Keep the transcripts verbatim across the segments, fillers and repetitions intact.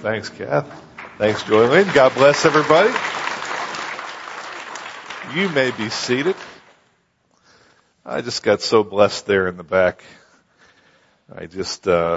Thanks, Kath. Thanks, Joylene. God bless everybody. You may be seated. I just got so blessed there in the back. I just, uh,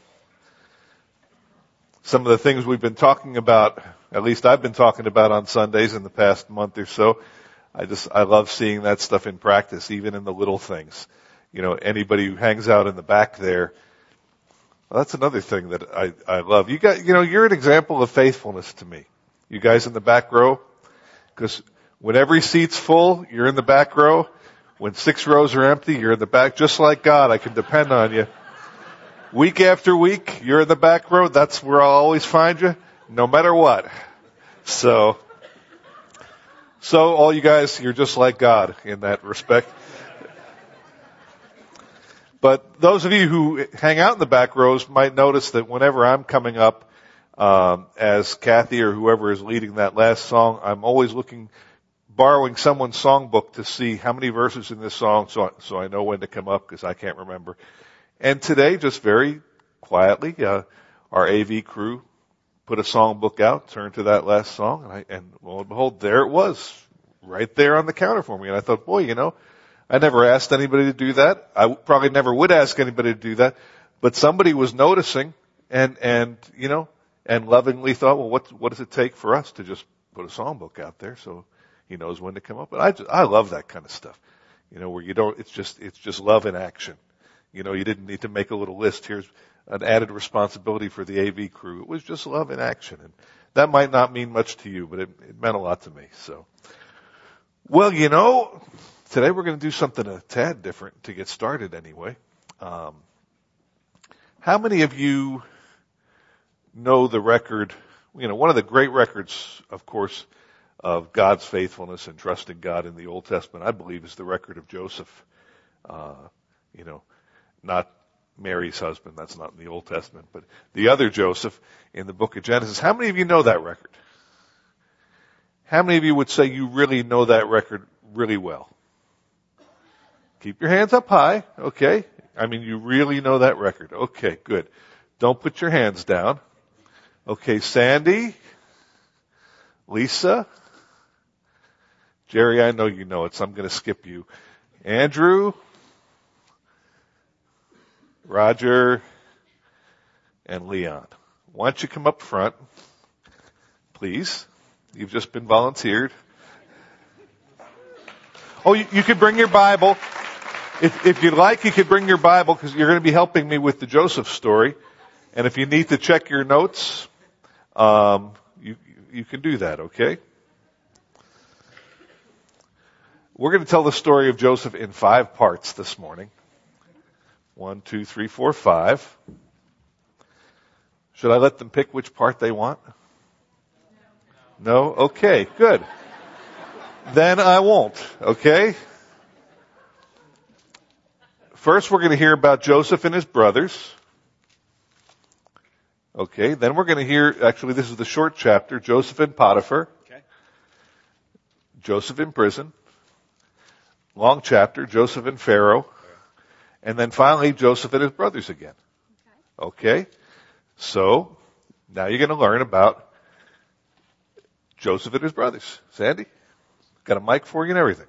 some of the things we've been talking about, at least I've been talking about on Sundays in the past month or so, I just, I love seeing that stuff in practice, even in the little things. You know, anybody who hangs out in the back there, well, that's another thing that I, I love. You got, you know, you're an example of faithfulness to me. You guys in the back row, because when every seat's full, you're in the back row. When six rows are empty, you're in the back. Just like God, I can depend on you. Week after week, you're in the back row. That's where I'll always find you, no matter what. So, so all you guys, you're just like God in that respect. But those of you who hang out in the back rows might notice that whenever I'm coming up um, as Kathy or whoever is leading that last song, I'm always looking, borrowing someone's songbook to see how many verses in this song, so so I know when to come up because I can't remember. And today, just very quietly, uh, our A V crew put a songbook out, turned to that last song, and, I, and lo and behold, there it was, right there on the counter for me. And I thought, boy, you know, I never asked anybody to do that. I probably never would ask anybody to do that. But somebody was noticing and, and, you know, and lovingly thought, well, what, what does it take for us to just put a songbook out there so he knows when to come up? And I just, I love that kind of stuff. You know, where you don't, it's just, it's just love in action. You know, you didn't need to make a little list. Here's an added responsibility for the A V crew. It was just love in action. And that might not mean much to you, but it, it meant a lot to me. So, well, you know, today we're going to do something a tad different to get started anyway. Um, how many of you know the record, you know, one of the great records, of course, of God's faithfulness and trusting God in the Old Testament, I believe, is the record of Joseph. Uh, you know, not Mary's husband, that's not in the Old Testament, but the other Joseph in the book of Genesis. How many of you know that record? How many of you would say you really know that record really well? Keep your hands up high, okay? I mean, you really know that record. Okay, good. Don't put your hands down. Okay, Sandy, Lisa, Jerry, I know you know it, so I'm going to skip you. Andrew, Roger, and Leon. Why don't you come up front, please? You've just been volunteered. Oh, you, you could bring your Bible. If, if you'd like, you could bring your Bible because you're going to be helping me with the Joseph story. And if you need to check your notes, um, you, you can do that, okay? We're going to tell the story of Joseph in five parts this morning. One, two, three, four, five. Should I let them pick which part they want? No? Okay, good. Then I won't, okay? First, we're going to hear about Joseph and his brothers. Okay, then we're going to hear, actually this is the short chapter, Joseph and Potiphar. Okay. Joseph in prison. Long chapter, Joseph and Pharaoh. And then finally, Joseph and his brothers again. Okay? Okay? So, now you're going to learn about Joseph and his brothers. Sandy? Got a mic for you and everything.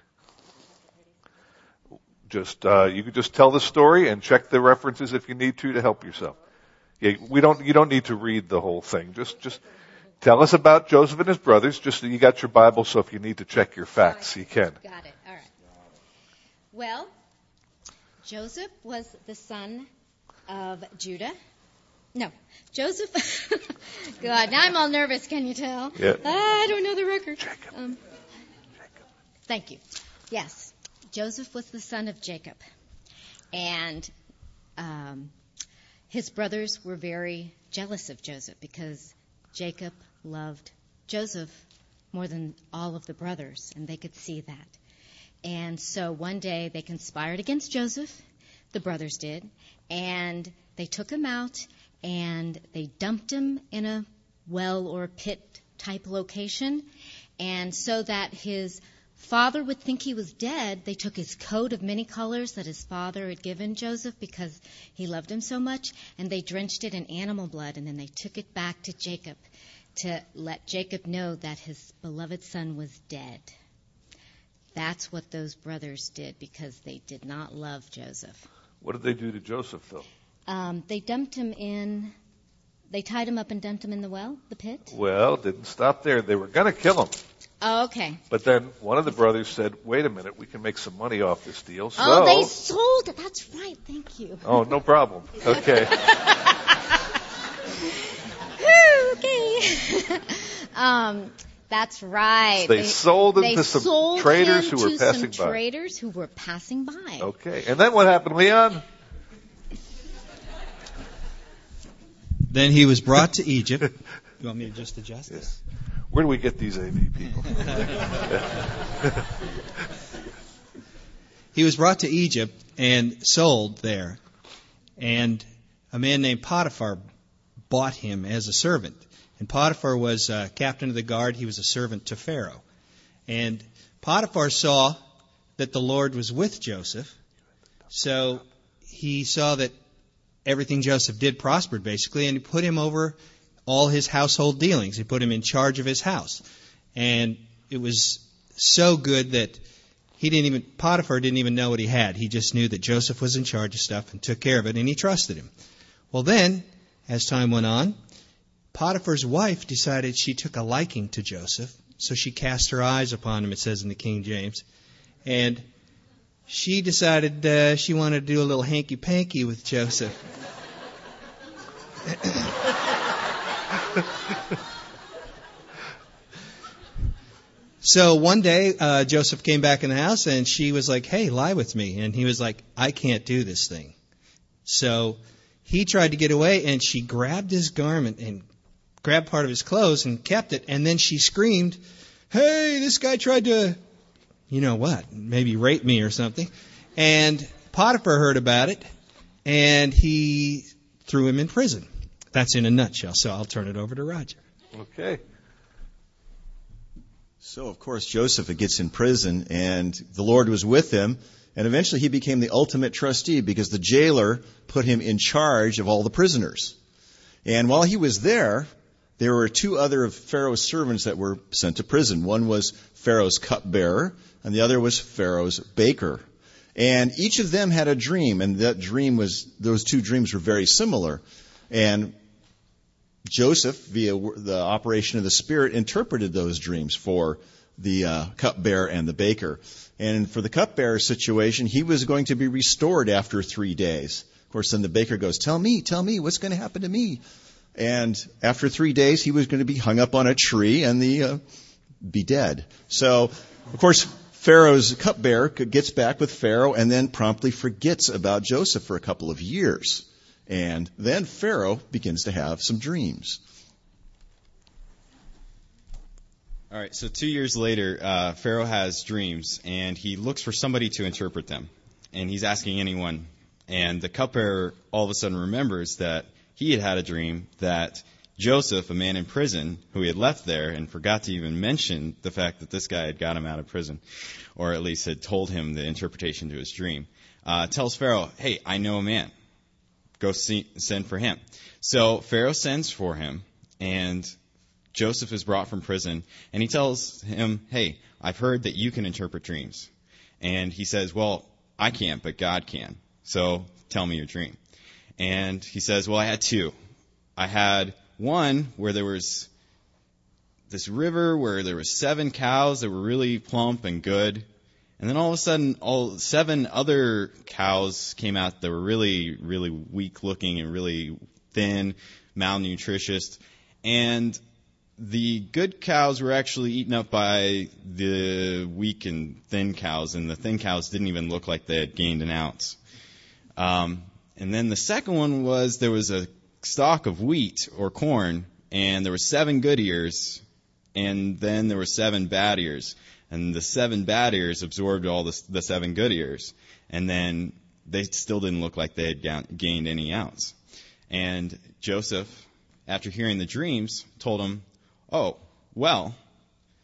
Just, uh, you can just tell the story and check the references if you need to to help yourself. Yeah, we don't, you don't need to read the whole thing. Just, just tell us about Joseph and his brothers. Just, you got your Bible, so if you need to check your facts, you can. Got it. All right. Well, Joseph was the son of Judah. No, Joseph. God, now I'm all nervous. Can you tell? Yeah. I don't know the record. Jacob. Um, Jacob. Thank you. Yes, Joseph was the son of Jacob, and um, his brothers were very jealous of Joseph because Jacob loved Joseph more than all of the brothers, and they could see that. And so one day they conspired against Joseph, the brothers did, and they took him out and they dumped him in a well or pit type location, and so that his father would think he was dead, they took his coat of many colors that his father had given Joseph because he loved him so much, and they drenched it in animal blood, and then they took it back to Jacob to let Jacob know that his beloved son was dead. That's what those brothers did because they did not love Joseph. What did they do to Joseph, though? Um, they dumped him in, they tied him up and dumped him in the well, the pit. Well, didn't stop there. They were going to kill him. Oh, okay. But then one of the brothers said, wait a minute, we can make some money off this deal. So, oh, they sold it. That's right. Thank you. Oh, no problem. Okay. okay. um, that's right. They, they sold him they to some sold traders him who were to passing some by. traders who were passing by. Okay. And then what happened, Leon? Then he was brought to Egypt. You want me to just adjust this? Yes. Where do we get these A V people? He was brought to Egypt and sold there. And a man named Potiphar bought him as a servant. And Potiphar was uh, captain of the guard. He was a servant to Pharaoh. And Potiphar saw that the Lord was with Joseph. So he saw that everything Joseph did prospered, basically, and he put him over all his household dealings. He put him in charge of his house. And it was so good that he didn't even, Potiphar didn't even know what he had. He just knew that Joseph was in charge of stuff and took care of it, and he trusted him. Well then, as time went on, Potiphar's wife decided she took a liking to Joseph, so she cast her eyes upon him, it says in the King James, and she decided uh, she wanted to do a little hanky-panky with Joseph. So one day, uh, Joseph came back in the house, and she was like, hey, lie with me. And he was like, I can't do this thing. So he tried to get away, and she grabbed his garment and grabbed part of his clothes and kept it. And then she screamed, hey, this guy tried to, you know what, maybe rape me or something. And Potiphar heard about it, and he threw him in prison. That's in a nutshell. So I'll turn it over to Roger. Okay. So, of course, Joseph gets in prison, and the Lord was with him, and eventually he became the ultimate trustee because the jailer put him in charge of all the prisoners. And while he was there, there were two other of Pharaoh's servants that were sent to prison. One was Pharaoh's cupbearer, and the other was Pharaoh's baker. And each of them had a dream, and that dream was, those two dreams were very similar. And Joseph, via the operation of the Spirit, interpreted those dreams for the uh, cupbearer and the baker. And for the cupbearer situation, he was going to be restored after three days. Of course, then the baker goes, tell me, tell me, what's going to happen to me? And after three days, he was going to be hung up on a tree and the uh, be dead. So, of course, Pharaoh's cupbearer gets back with Pharaoh and then promptly forgets about Joseph for a couple of years. And then Pharaoh begins to have some dreams. All right, so two years later, uh, Pharaoh has dreams, and he looks for somebody to interpret them. And he's asking anyone. And the cupbearer all of a sudden remembers that he had had a dream that Joseph, a man in prison, who he had left there and forgot to even mention the fact that this guy had got him out of prison, or at least had told him the interpretation to his dream, uh, tells Pharaoh, hey, I know a man. Go see, send for him. So Pharaoh sends for him, and Joseph is brought from prison, and he tells him, hey, I've heard that you can interpret dreams. And he says, well, I can't, but God can. So tell me your dream. And he says, well, I had two. I had one where there was this river where there were seven cows that were really plump and good. And then all of a sudden, all seven other cows came out that were really, really weak looking and really thin, malnutritious. And the good cows were actually eaten up by the weak and thin cows, and the thin cows didn't even look like they had gained an ounce. Um, and then the second one was there was a stalk of wheat or corn, and there were seven good ears, and then there were seven bad ears. And the seven bad ears absorbed all the, the seven good ears. And then they still didn't look like they had gained any ounce. And Joseph, after hearing the dreams, told him, oh, well,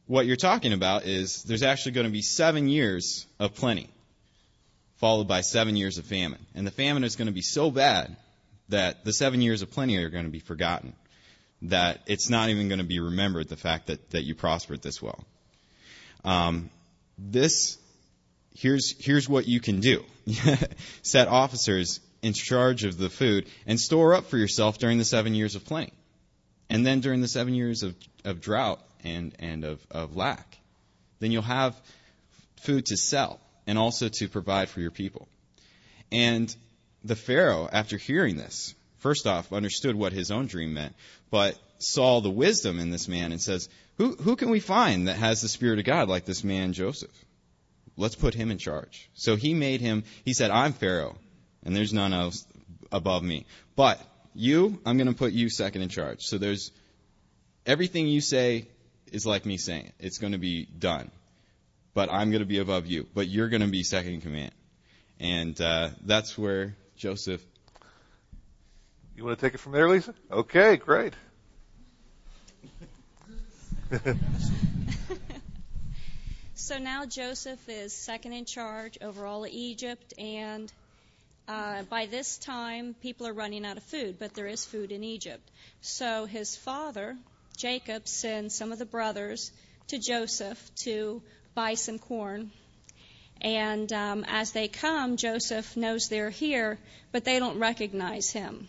what you're talking about is there's actually going to be seven years of plenty, followed by seven years of famine. And the famine is going to be so bad that the seven years of plenty are going to be forgotten, that it's not even going to be remembered, the fact that, that you prospered this well. Um, this, here's, here's what you can do. Set officers in charge of the food and store up for yourself during the seven years of plenty. And then during the seven years of, of drought and, and of, of lack, then you'll have food to sell and also to provide for your people. And the Pharaoh, after hearing this, first off, understood what his own dream meant, but saw the wisdom in this man and says, who, who can we find that has the Spirit of God like this man Joseph? Let's put him in charge. So he made him, he said, I'm Pharaoh, and there's none else above me. But you, I'm going to put you second in charge. So there's, everything you say is like me saying it. It's going to be done. But I'm going to be above you. But you're going to be second in command. And uh, that's where Joseph... You want to take it from there, Lisa? Okay, great. So now Joseph is second in charge over all of Egypt, and uh, by this time people are running out of food, but there is food in Egypt. So his father, Jacob, sends some of the brothers to Joseph to buy some corn. And um, as they come, Joseph knows they're here, but they don't recognize him.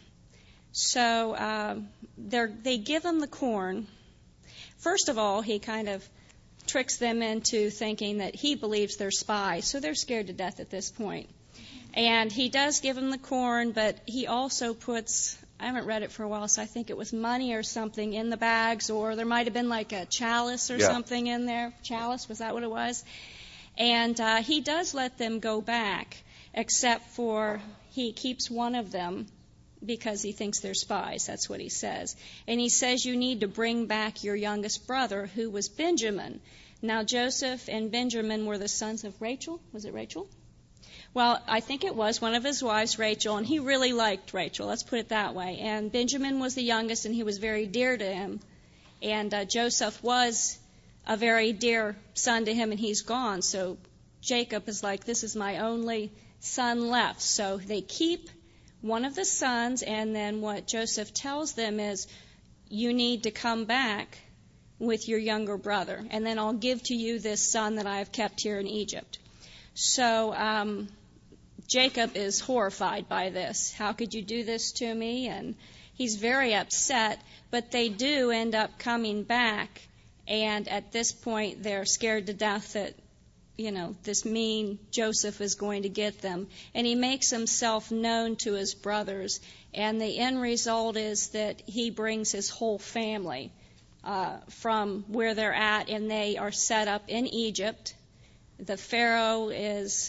So uh, they give him the corn. First of all, he kind of tricks them into thinking that he believes they're spies, so they're scared to death at this point. And he does give them the corn, but he also puts, I haven't read it for a while, so I think it was money or something in the bags, or there might have been like a chalice or yeah. something in there. Chalice, was that what it was? And uh, he does let them go back, except for he keeps one of them because he thinks they're spies. That's what he says. And he says you need to bring back your youngest brother, who was Benjamin. Now, Joseph and Benjamin were the sons of Rachel. Was it Rachel? Well, I think it was one of his wives, Rachel, and he really liked Rachel. Let's put it that way. And Benjamin was the youngest, and he was very dear to him. And uh, Joseph was a very dear son to him, and he's gone. So Jacob is like, this is my only son left. So they keep one of the sons, and then what Joseph tells them is, you need to come back with your younger brother, and then I'll give to you this son that I have kept here in Egypt. So um, Jacob is horrified by this. How could you do this to me? And he's very upset, but they do end up coming back, and at this point they're scared to death that, you know, this mean Joseph is going to get them. And he makes himself known to his brothers. And the end result is that he brings his whole family uh, from where they're at, and they are set up in Egypt. The Pharaoh is,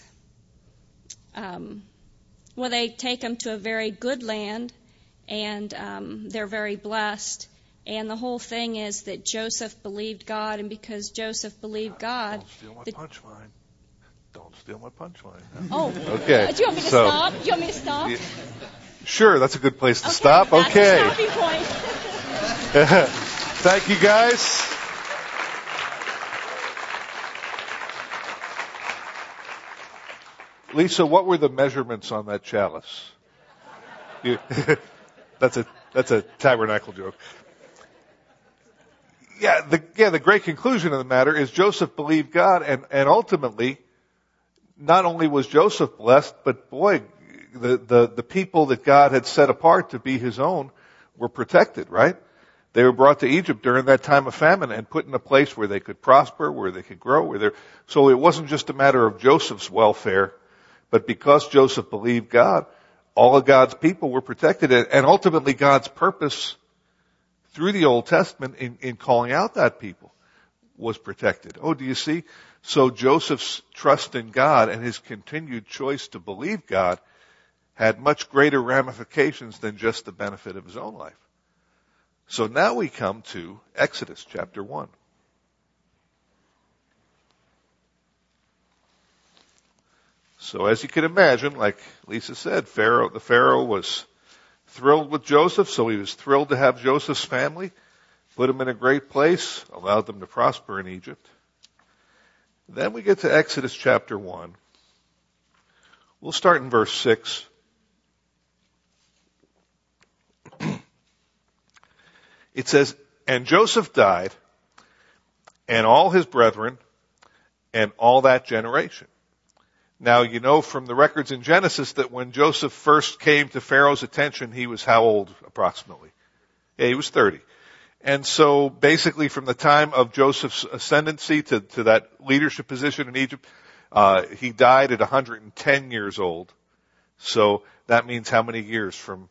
um, well, they take them to a very good land, and um, they're very blessed. And the whole thing is that Joseph believed God, and because Joseph believed God... Don't steal my the, punchline. Don't steal my punchline. Oh, okay. Uh, do you want me to so, stop? Do you want me to stop? Yeah, sure, that's a good place to okay, stop. That's okay. The stopping point. Thank you, guys. Lisa, what were the measurements on that chalice? You, that's a that's a tabernacle joke. Yeah, the yeah the great conclusion of the matter is Joseph believed God, and and ultimately, not only was Joseph blessed, but boy, the the the people that God had set apart to be His own were protected. Right? They were brought to Egypt during that time of famine and put in a place where they could prosper, where they could grow. Where they so it wasn't just a matter of Joseph's welfare, but because Joseph believed God, all of God's people were protected, and ultimately God's purpose through the Old Testament in, in calling out that people was protected. Oh, do you see? So Joseph's trust in God and his continued choice to believe God had much greater ramifications than just the benefit of his own life. So now we come to Exodus chapter one. So as you can imagine, like Lisa said, Pharaoh, the Pharaoh was thrilled with Joseph, so he was thrilled to have Joseph's family. put them in a great place, allowed them to prosper in Egypt. Then we get to Exodus chapter one. We'll start in verse six. It says, "And Joseph died, and all his brethren, and all that generation." Now, you know from the records in Genesis that when Joseph first came to Pharaoh's attention, he was how old approximately? Yeah, he was thirty. And so basically from the time of Joseph's ascendancy to, to that leadership position in Egypt, uh, he died at one hundred ten years old. So that means how many years from?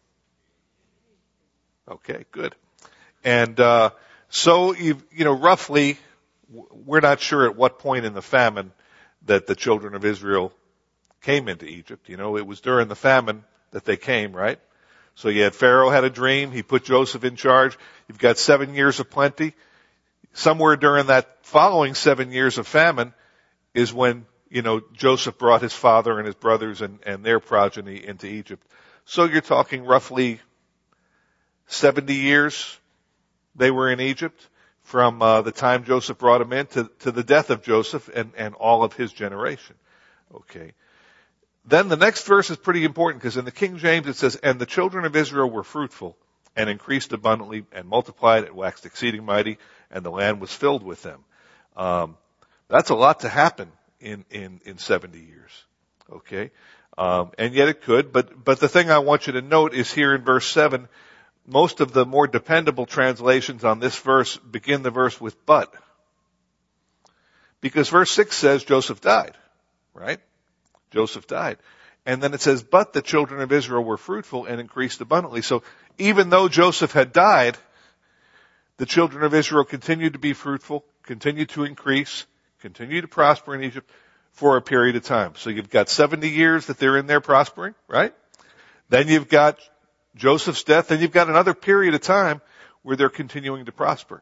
Okay, good. And uh, so, you, you know, roughly, we're not sure at what point in the famine that the children of Israel came into Egypt. You know, it was during the famine that they came, right? So you had Pharaoh had a dream. He put Joseph in charge. You've got seven years of plenty. Somewhere during that following seven years of famine is when, you know, Joseph brought his father and his brothers and, and their progeny into Egypt. So you're talking roughly seventy years they were in Egypt from uh, the time Joseph brought them in to, to the death of Joseph and, and all of his generation. Okay. Then the next verse is pretty important because in the King James it says, "And the children of Israel were fruitful and increased abundantly and multiplied and waxed exceeding mighty, and the land was filled with them." Um, that's a lot to happen in, in, in seventy years. Okay. Um, and yet it could, but, but the thing I want you to note is here in verse seven, most of the more dependable translations on this verse begin the verse with "but." Because verse six says Joseph died, right? Joseph died. And then it says, "But the children of Israel were fruitful and increased abundantly." So even though Joseph had died, the children of Israel continued to be fruitful, continued to increase, continued to prosper in Egypt for a period of time. So you've got seventy years that they're in there prospering, right? Then you've got Joseph's death, and you've got another period of time where they're continuing to prosper.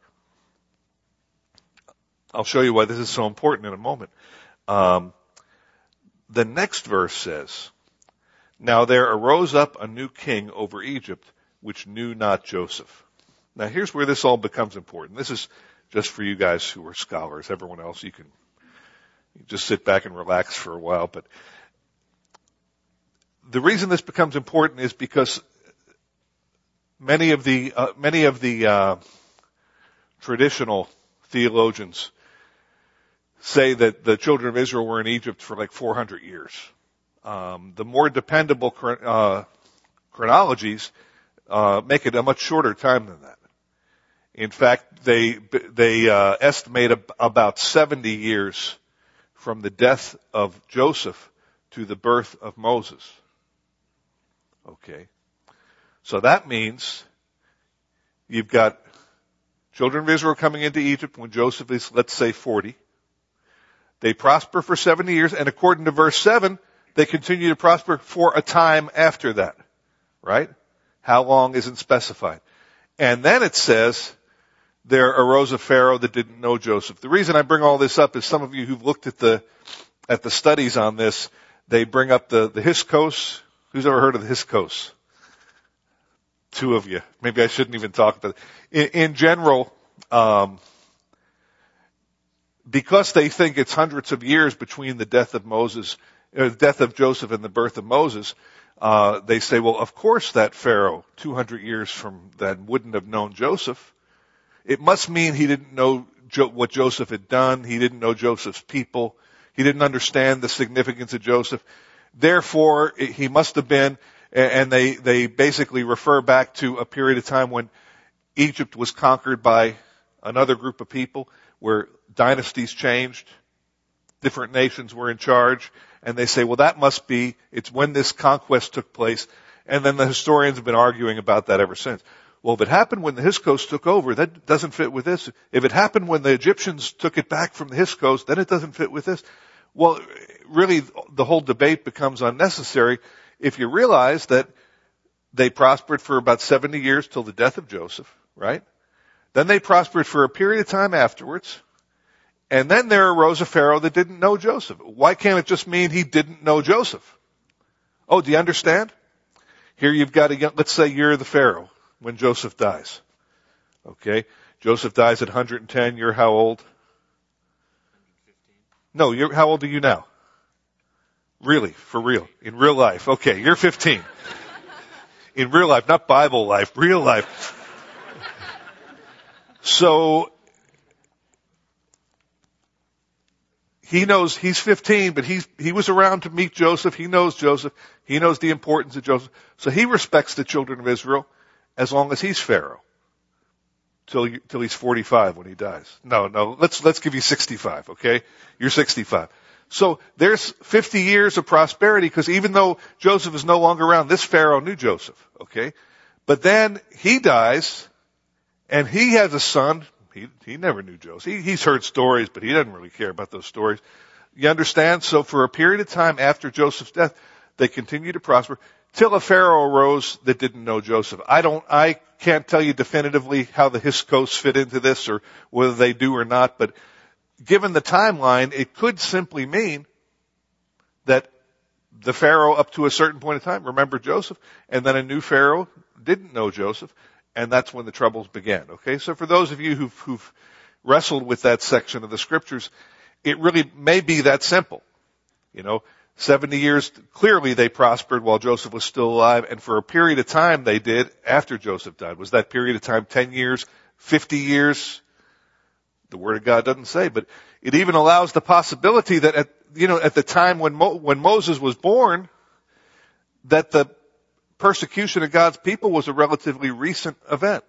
I'll show you why this is so important in a moment. Um, the next verse says, "Now there arose up a new king over Egypt, which knew not Joseph." Now here's where this all becomes important. This is just for you guys who are scholars. Everyone else, you can just sit back and relax for a while. But the reason this becomes important is because Many of the uh, many of the uh, traditional theologians say that the children of Israel were in Egypt for like four hundred years. Um, the more dependable uh, chronologies uh, make it a much shorter time than that. In fact, they they uh, estimate about seventy years from the death of Joseph to the birth of Moses. Okay. So that means you've got children of Israel coming into Egypt when Joseph is, let's say, forty. They prosper for seventy years, and according to verse seven, they continue to prosper for a time after that. Right? How long isn't specified. And then it says, there arose a Pharaoh that didn't know Joseph. The reason I bring all this up is some of you who've looked at the at the studies on this, they bring up the, the Hyksos. Who's ever heard of the Hyksos? Two of you. Maybe I shouldn't even talk about it. In, in general, um, because they think it's hundreds of years between the death of Moses, uh, the death of Joseph and the birth of Moses, uh, they say, well, of course that Pharaoh, two hundred years from then, wouldn't have known Joseph. It must mean he didn't know jo- what Joseph had done. He didn't know Joseph's people. He didn't understand the significance of Joseph. Therefore, he must have been. And they, they basically refer back to a period of time when Egypt was conquered by another group of people, where dynasties changed, different nations were in charge, and they say, well, that must be, it's when this conquest took place, and then the historians have been arguing about that ever since. Well, if it happened when the Hyksos took over, that doesn't fit with this. If it happened when the Egyptians took it back from the Hyksos, then it doesn't fit with this. Well, really, the whole debate becomes unnecessary if you realize that they prospered for about seventy years till the death of Joseph, right? Then they prospered for a period of time afterwards. And then there arose a Pharaoh that didn't know Joseph. Why can't it just mean he didn't know Joseph? Oh, do you understand? Here you've got a, let's say you're the Pharaoh when Joseph dies. Okay. Joseph dies at one hundred ten. You're how old? No, you're, how old are you now? Really? For real? In real life? Okay, you're fifteen. In real life, not Bible life, real life. So, he knows he's fifteen, but he's, he was around to meet Joseph. He knows Joseph. He knows the importance of Joseph. So he respects the children of Israel as long as he's Pharaoh. Till, you, till he's forty-five when he dies. No, no, let's, let's give you sixty-five, okay? You're sixty-five. So there's fifty years of prosperity because even though Joseph is no longer around, this Pharaoh knew Joseph, okay? But then he dies and he has a son. He, he never knew Joseph. He, he's heard stories, but he doesn't really care about those stories. You understand? So for a period of time after Joseph's death, they continue to prosper till a Pharaoh arose that didn't know Joseph. I don't, I can't tell you definitively how the Hyksos fit into this or whether they do or not, but given the timeline, it could simply mean that the Pharaoh up to a certain point in time remembered Joseph, and then a new Pharaoh didn't know Joseph, and that's when the troubles began. Okay, so for those of you who've, who've wrestled with that section of the scriptures, it really may be that simple. You know, seventy years, clearly they prospered while Joseph was still alive, and for a period of time they did after Joseph died. Was that period of time ten years, fifty years? The Word of God doesn't say, but it even allows the possibility that at, you know, at the time when Mo, when Moses was born, that the persecution of God's people was a relatively recent event.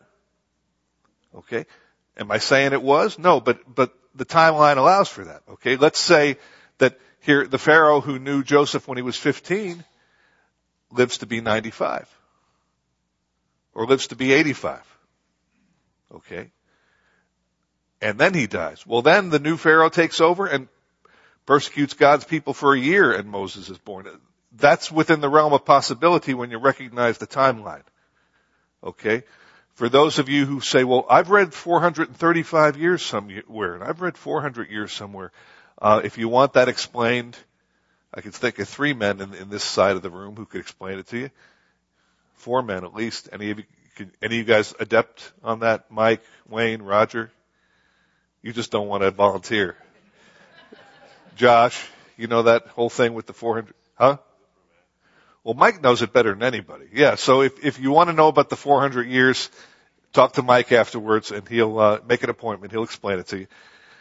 Okay? Am I saying it was? No, but, but the timeline allows for that. Okay? Let's say that here, the Pharaoh who knew Joseph when he was fifteen lives to be ninety-five. Or lives to be eighty-five. Okay? And then he dies. Well, then the new Pharaoh takes over and persecutes God's people for a year and Moses is born. That's within the realm of possibility when you recognize the timeline. Okay? For those of you who say, well, I've read four hundred thirty-five years somewhere, and I've read four hundred years somewhere. Uh, if you want that explained, I can think of three men in, in this side of the room who could explain it to you. Four men at least. Any of you, can, any of you guys adept on that? Mike, Wayne, Roger? You just don't want to volunteer. Josh, you know that whole thing with the four hundred, huh? Well, Mike knows it better than anybody. Yeah, so if, if you want to know about the four hundred years, talk to Mike afterwards and he'll uh, make an appointment. He'll explain it to you.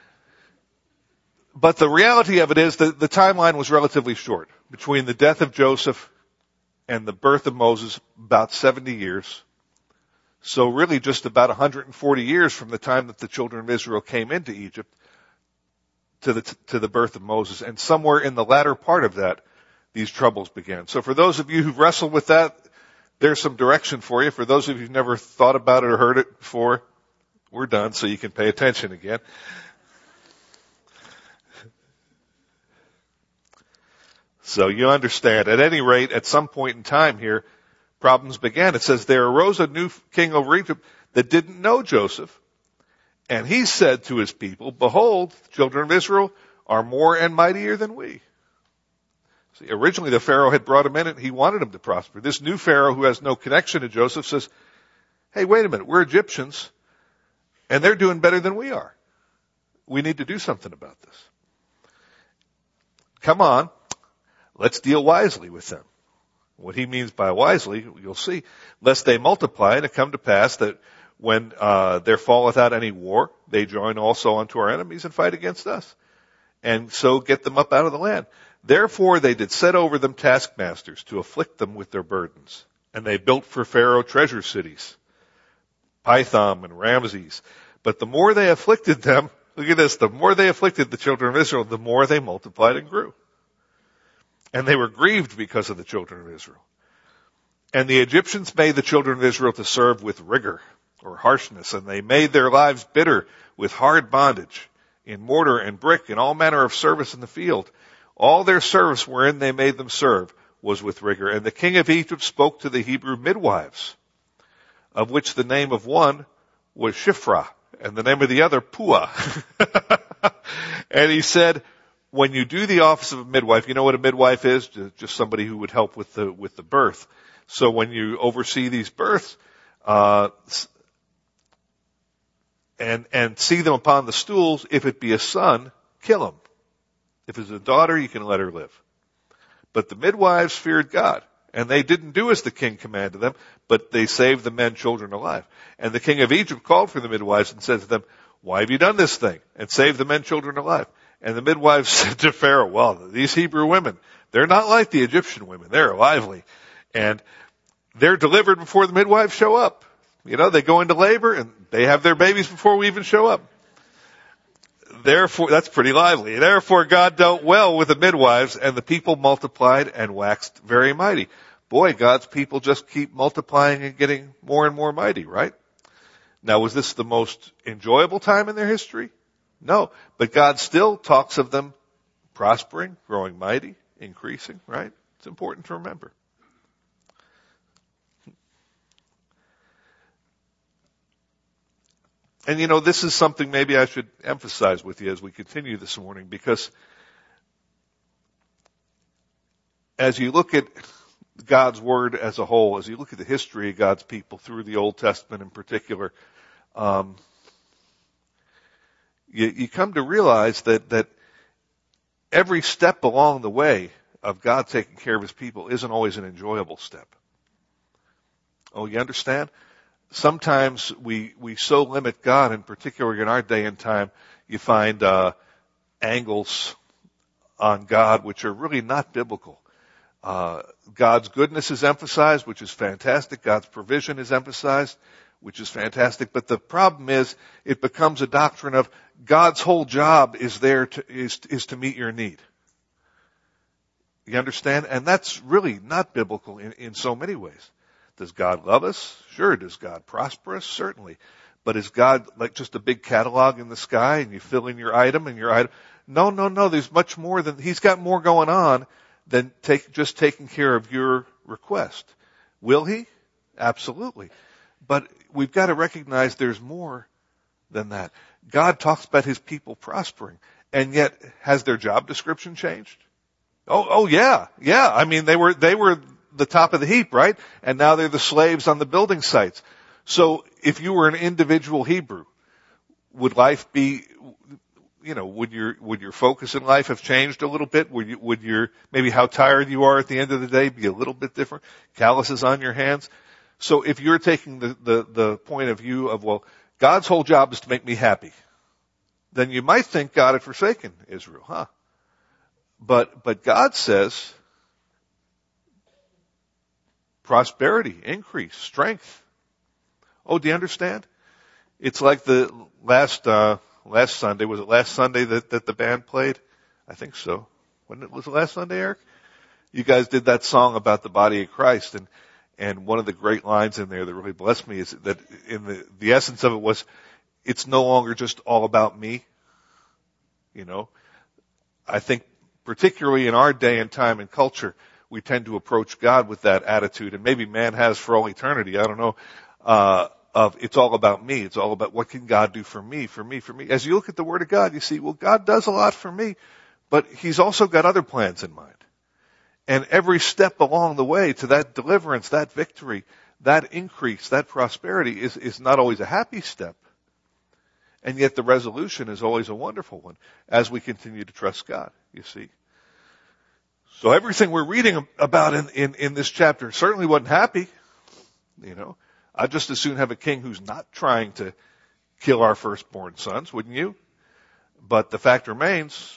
But the reality of it is that the timeline was relatively short. Between the death of Joseph and the birth of Moses, about seventy years. So really just about one hundred forty years from the time that the children of Israel came into Egypt to the, to the birth of Moses. And somewhere in the latter part of that, these troubles began. So for those of you who've wrestled with that, there's some direction for you. For those of you who've never thought about it or heard it before, we're done so you can pay attention again. So you understand, at any rate, at some point in time here, problems began. It says, there arose a new king over Egypt that didn't know Joseph. And he said to his people, behold, the children of Israel are more and mightier than we. See, originally the Pharaoh had brought him in and he wanted him to prosper. This new Pharaoh who has no connection to Joseph says, hey, wait a minute, we're Egyptians and they're doing better than we are. We need to do something about this. Come on, let's deal wisely with them. What he means by wisely, you'll see, lest they multiply and it come to pass that when uh, there falleth out any war, they join also unto our enemies and fight against us, and so get them up out of the land. Therefore they did set over them taskmasters to afflict them with their burdens. And they built for Pharaoh treasure cities, Pithom and Ramses. But the more they afflicted them, look at this, the more they afflicted the children of Israel, the more they multiplied and grew. And they were grieved because of the children of Israel. And the Egyptians made the children of Israel to serve with rigor or harshness, and they made their lives bitter with hard bondage, in mortar and brick, and all manner of service in the field. All their service wherein they made them serve was with rigor. And the king of Egypt spoke to the Hebrew midwives, of which the name of one was Shiphrah, and the name of the other Puah. And he said, when you do the office of a midwife, you know what a midwife is? Just somebody who would help with the, with the birth. So when you oversee these births, uh, and, and see them upon the stools. If it be a son, kill him. If it's a daughter, you can let her live. But the midwives feared God, and they didn't do as the king commanded them, but they saved the men, children alive. And the king of Egypt called for the midwives and said to them, why have you done this thing? And saved the men, children alive. And the midwives said to Pharaoh, well, these Hebrew women, they're not like the Egyptian women. They're lively. And they're delivered before the midwives show up. You know, they go into labor and they have their babies before we even show up. Therefore, that's pretty lively. Therefore, God dealt well with the midwives, and the people multiplied and waxed very mighty. Boy, God's people just keep multiplying and getting more and more mighty, right? Now, was this the most enjoyable time in their history? No. But God still talks of them prospering, growing mighty, increasing, right? It's important to remember. And you know, this is something maybe I should emphasize with you as we continue this morning, because as you look at God's Word as a whole, as you look at the history of God's people through the Old Testament in particular, um, you, you come to realize that, that every step along the way of God taking care of His people isn't always an enjoyable step. Oh, you understand? Sometimes we, we so limit God, in particular in our day and time, you find uh, angles on God which are really not biblical. Uh, God's goodness is emphasized, which is fantastic. God's provision is emphasized, which is fantastic. But the problem is, it becomes a doctrine of God's whole job is there to, is, is to meet your need. You understand? And that's really not biblical in, in so many ways. Does God love us? Sure. Does God prosper us? Certainly. But is God like just a big catalog in the sky and you fill in your item and your item? No, no, no. There's much more than, He's got more going on than take, just taking care of your request. Will He? Absolutely. But we've got to recognize there's more than that. God talks about His people prospering, and yet has their job description changed? Oh, oh yeah, yeah. I mean, they were, they were the top of the heap, right? And now they're the slaves on the building sites. So if you were an individual Hebrew, would life be, you know, would your, would your focus in life have changed a little bit? Would you, would your, maybe how tired you are at the end of the day be a little bit different? Calluses on your hands? So if you're taking the, the, the point of view of, well, God's whole job is to make me happy, then you might think God had forsaken Israel, huh? But, but God says, prosperity, increase, strength. Oh, do you understand? It's like the last, uh, last Sunday, was it last Sunday that, that the band played? I think so. When it, was it last Sunday, Eric? You guys did that song about the body of Christ, and, and one of the great lines in there that really blessed me is that in the, the essence of it was, it's no longer just all about me. You know, I think particularly in our day and time and culture, we tend to approach God with that attitude, and maybe man has for all eternity, I don't know, uh, of it's all about me. It's all about what can God do for me, for me, for me. As you look at the Word of God, you see, well, God does a lot for me, but He's also got other plans in mind. And every step along the way to that deliverance, that victory, that increase, that prosperity is, is not always a happy step. And yet the resolution is always a wonderful one as we continue to trust God, you see. So everything we're reading about in, in, in this chapter certainly wasn't happy. You know, I'd just as soon have a king who's not trying to kill our firstborn sons, wouldn't you? But the fact remains,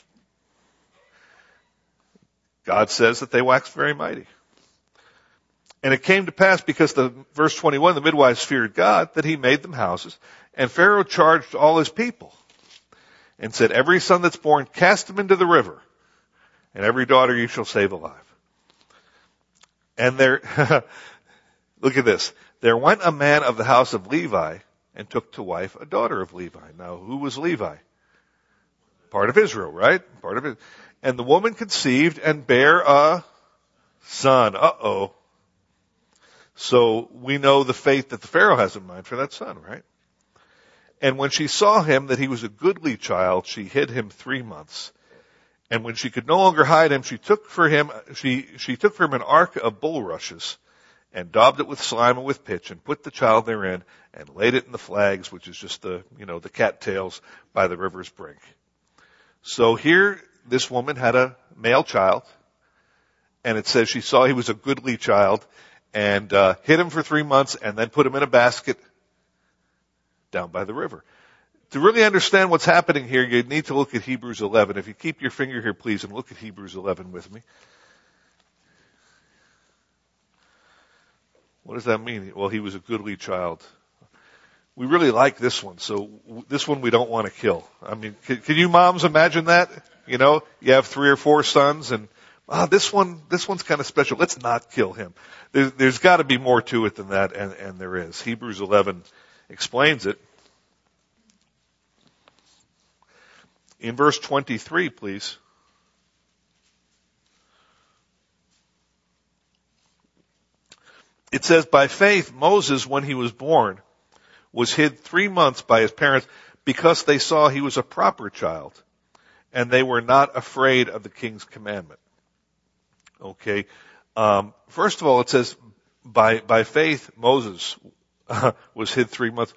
God says that they waxed very mighty. And it came to pass, because the verse twenty-one, the midwives feared God, that He made them houses. And Pharaoh charged all his people and said, every son that's born, cast him into the river, and every daughter you shall save alive. And there, look at this. There went a man of the house of Levi and took to wife a daughter of Levi. Now, who was Levi? Part of Israel, right? Part of it. And the woman conceived and bare a son. Uh-oh. So we know the fate that the Pharaoh has in mind for that son, right? And when she saw him that he was a goodly child, she hid him three months. And when she could no longer hide him, she took for him, she, she took for him an ark of bulrushes and daubed it with slime and with pitch, and put the child therein, and laid it in the flags, which is just the, you know, the cattails by the river's brink. So here, this woman had a male child, and it says she saw he was a goodly child, and uh, hid him for three months, and then put him in a basket down by the river. To really understand what's happening here, you need to look at Hebrews eleven. If you keep your finger here, please, and look at Hebrews eleven with me. What does that mean? Well, he was a goodly child. We really like this one, so this one we don't want to kill. I mean, can, can you moms imagine that? You know, you have three or four sons, and ah, this one, this one's kind of special. Let's not kill him. There, there's got to be more to it than that, and, and there is. Hebrews eleven explains it. In verse twenty-three, please. It says, by faith, Moses, when he was born, was hid three months by his parents because they saw he was a proper child, and they were not afraid of the king's commandment. Okay. Um, first of all, it says, by, by faith, Moses uh, was hid three months.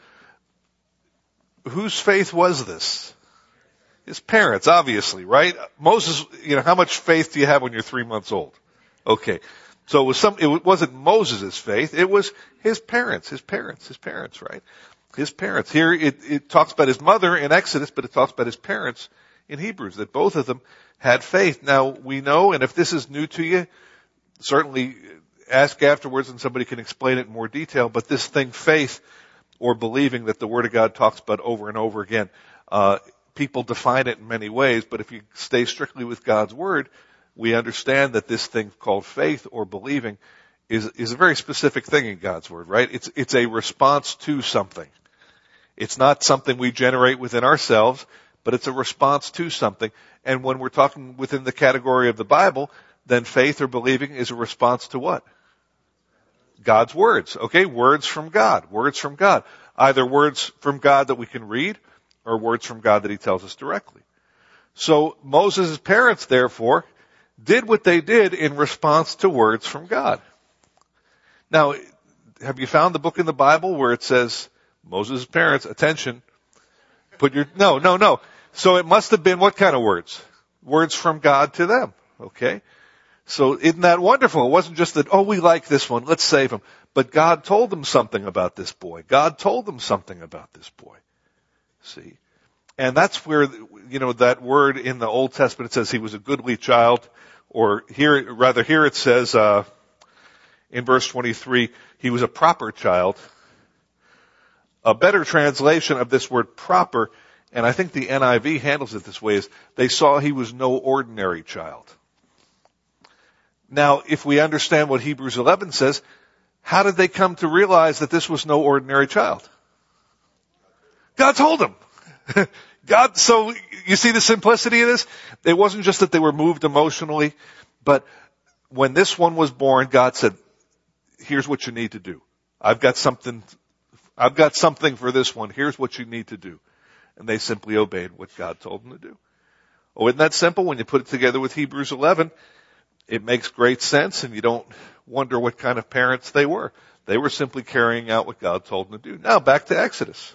Whose faith was this? His parents, obviously, right? Moses, you know, how much faith do you have when you're three months old? Okay. So it was some, it wasn't Moses' faith, it was his parents, his parents, his parents, right? His parents. Here it, it talks about his mother in Exodus, but it talks about his parents in Hebrews, that both of them had faith. Now, we know, and if this is new to you, certainly ask afterwards and somebody can explain it in more detail, but this thing, faith, or believing that the Word of God talks about over and over again, uh, people define it in many ways, but if you stay strictly with God's Word, we understand that this thing called faith or believing is, is a very specific thing in God's Word, right? It's, it's a response to something. It's not something we generate within ourselves, but it's a response to something. And when we're talking within the category of the Bible, then faith or believing is a response to what? God's words, okay? Words from God, words from God. Either words from God that we can read or words from God that He tells us directly. So Moses' parents, therefore, did what they did in response to words from God. Now, have you found the book in the Bible where it says, Moses' parents, attention, put your, no, no, no. So it must have been what kind of words? Words from God to them, okay? So isn't that wonderful? It wasn't just that, oh, we like this one, let's save him. But God told them something about this boy. God told them something about this boy. See? And that's where, you know, that word in the Old Testament, it says he was a goodly child, or here, rather here it says, uh, in verse twenty-three, he was a proper child. A better translation of this word proper, and I think the N I V handles it this way, is they saw he was no ordinary child. Now, if we understand what Hebrews eleven says, how did they come to realize that this was no ordinary child? God told them. God, so you see the simplicity of this? It wasn't just that they were moved emotionally, but when this one was born, God said, here's what you need to do. I've got something, I've got something for this one. Here's what you need to do. And they simply obeyed what God told them to do. Oh, isn't that simple? When you put it together with Hebrews eleven, it makes great sense, and you don't wonder what kind of parents they were. They were simply carrying out what God told them to do. Now, back to Exodus.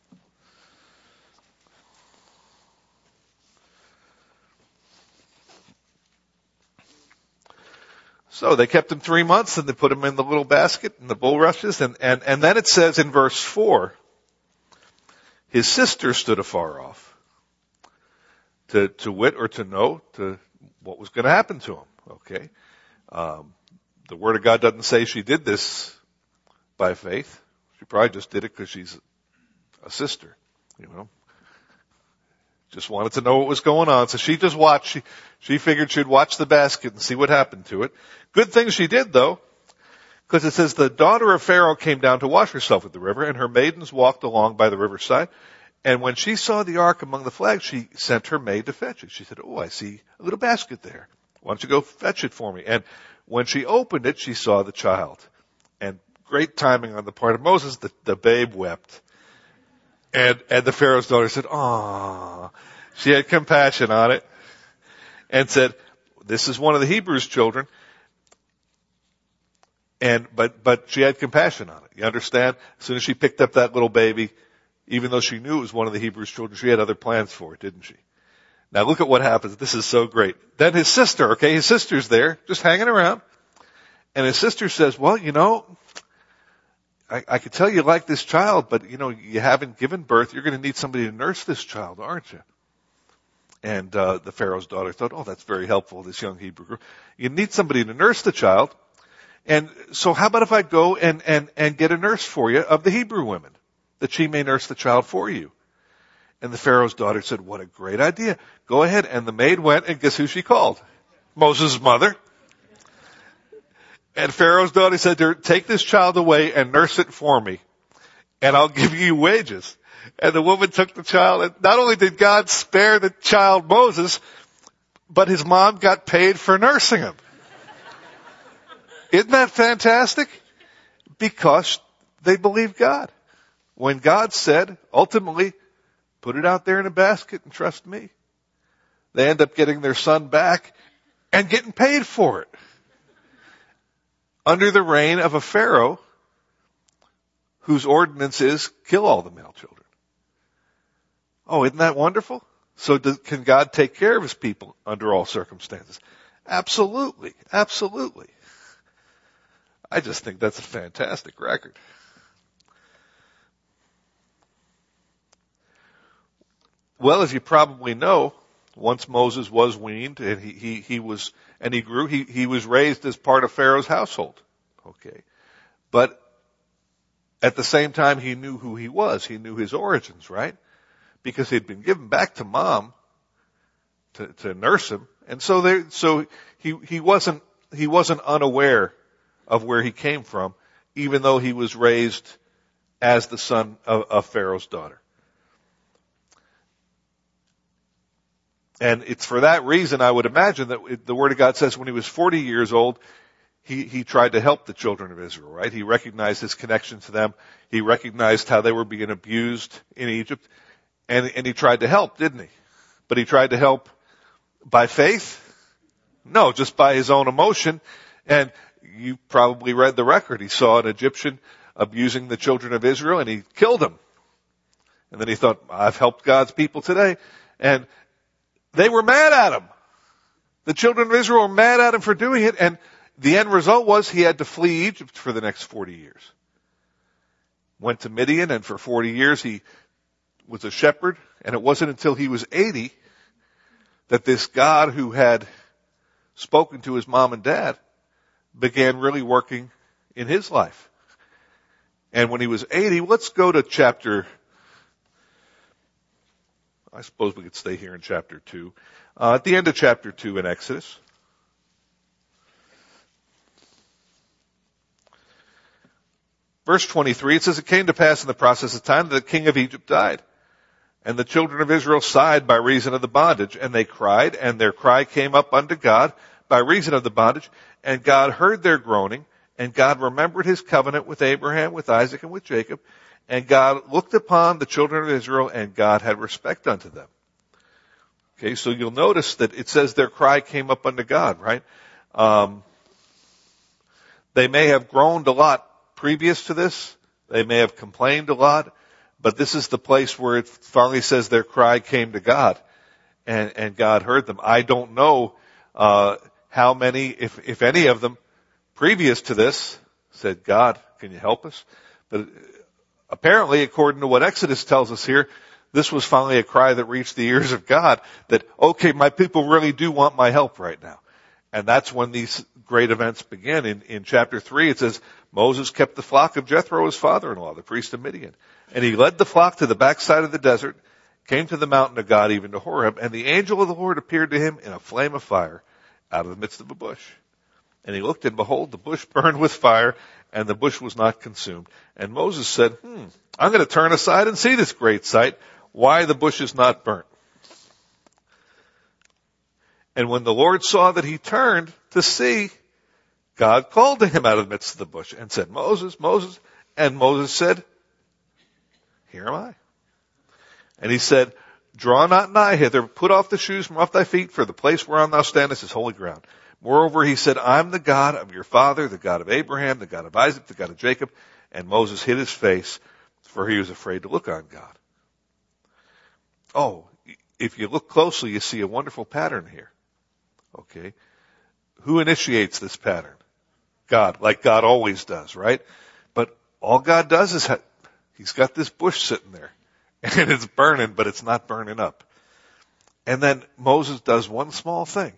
So they kept him three months, and they put him in the little basket in the bulrushes, and, and, and then it says in verse four, his sister stood afar off to, to wit or to know to what was going to happen to him. Okay. Um, the Word of God doesn't say she did this by faith. She probably just did it because she's a sister, you know. Just wanted to know what was going on. So she just watched. She, she figured she'd watch the basket and see what happened to it. Good thing she did, though, because it says the daughter of Pharaoh came down to wash herself at the river, and her maidens walked along by the riverside. And when she saw the ark among the flags, she sent her maid to fetch it. She said, oh, I see a little basket there. Why don't you go fetch it for me? And when she opened it, she saw the child. And great timing on the part of Moses, the, the babe wept. And, and the Pharaoh's daughter said, "Aw." She had compassion on it and said, this is one of the Hebrews' children. And, but, but she had compassion on it. You understand? As soon as she picked up that little baby, even though she knew it was one of the Hebrews' children, she had other plans for it, didn't she? Now look at what happens. This is so great. Then his sister, okay, his sister's there, just hanging around. And his sister says, well, you know, I, I could tell you like this child, but you know, you haven't given birth. You're going to need somebody to nurse this child, aren't you? And, uh, the Pharaoh's daughter thought, oh, that's very helpful, this young Hebrew girl. You need somebody to nurse the child. And so how about if I go and, and, and get a nurse for you of the Hebrew women, that she may nurse the child for you? And the Pharaoh's daughter said, what a great idea. Go ahead. And the maid went, and guess who she called? Moses' mother. And Pharaoh's daughter said to her, take this child away and nurse it for me, and I'll give you wages. And the woman took the child, and not only did God spare the child Moses, but his mom got paid for nursing him. Isn't that fantastic? Because they believed God. When God said, ultimately, put it out there in a basket and trust me, they end up getting their son back and getting paid for it. Under the reign of a Pharaoh whose ordinance is kill all the male children. Oh, isn't that wonderful? So does, can God take care of his people under all circumstances? Absolutely. Absolutely. I just think that's a fantastic record. Well, as you probably know, once Moses was weaned and he, he, he was, and he grew, he, he was raised as part of Pharaoh's household. Okay. But at the same time, he knew who he was. He knew his origins, right? Because he'd been given back to mom to, to nurse him. And so there, so he, he wasn't, he wasn't unaware of where he came from, even though he was raised as the son of, of Pharaoh's daughter. And it's for that reason, I would imagine, that the Word of God says when he was forty years old, he, he tried to help the children of Israel, right? He recognized his connection to them. He recognized how they were being abused in Egypt. And, and he tried to help, didn't he? But he tried to help by faith? No, just by his own emotion. And you probably read the record. He saw an Egyptian abusing the children of Israel and he killed him. And then he thought, I've helped God's people today. And they were mad at him. The children of Israel were mad at him for doing it, and the end result was he had to flee Egypt for the next forty years. Went to Midian, and for forty years he was a shepherd, and it wasn't until he was eighty that this God who had spoken to his mom and dad began really working in his life. And when he was eighty, let's go to chapter I suppose we could stay here in chapter two. Uh, at the end of chapter two in Exodus. Verse twenty-three, it says, it came to pass in the process of time that the king of Egypt died. And the children of Israel sighed by reason of the bondage. And they cried, and their cry came up unto God by reason of the bondage. And God heard their groaning. And God remembered his covenant with Abraham, with Isaac, and with Jacob. And God looked upon the children of Israel, and God had respect unto them. Okay, so you'll notice that it says their cry came up unto God, right? Um, they may have groaned a lot previous to this. They may have complained a lot. But this is the place where it finally says their cry came to God, and, and God heard them. I don't know uh, how many, if, if any of them, previous to this, said, God, can you help us? But apparently, according to what Exodus tells us here, this was finally a cry that reached the ears of God that, okay, my people really do want my help right now. And that's when these great events begin. In, in chapter three, it says, Moses kept the flock of Jethro, his father-in-law, the priest of Midian. And he led the flock to the backside of the desert, came to the mountain of God, even to Horeb, and the angel of the Lord appeared to him in a flame of fire out of the midst of a bush. And he looked, and behold, the bush burned with fire, and the bush was not consumed. And Moses said, hmm, I'm going to turn aside and see this great sight, why the bush is not burnt. And when the Lord saw that he turned to see, God called to him out of the midst of the bush and said, Moses, Moses. And Moses said, here am I. And he said, draw not nigh hither, put off the shoes from off thy feet, for the place whereon thou standest is holy ground. Moreover, he said, I'm the God of your father, the God of Abraham, the God of Isaac, the God of Jacob. And Moses hid his face, for he was afraid to look on God. Oh, if you look closely, you see a wonderful pattern here. Okay. Who initiates this pattern? God, like God always does, right? But all God does is ha- he's got this bush sitting there, and it's burning, but it's not burning up. And then Moses does one small thing.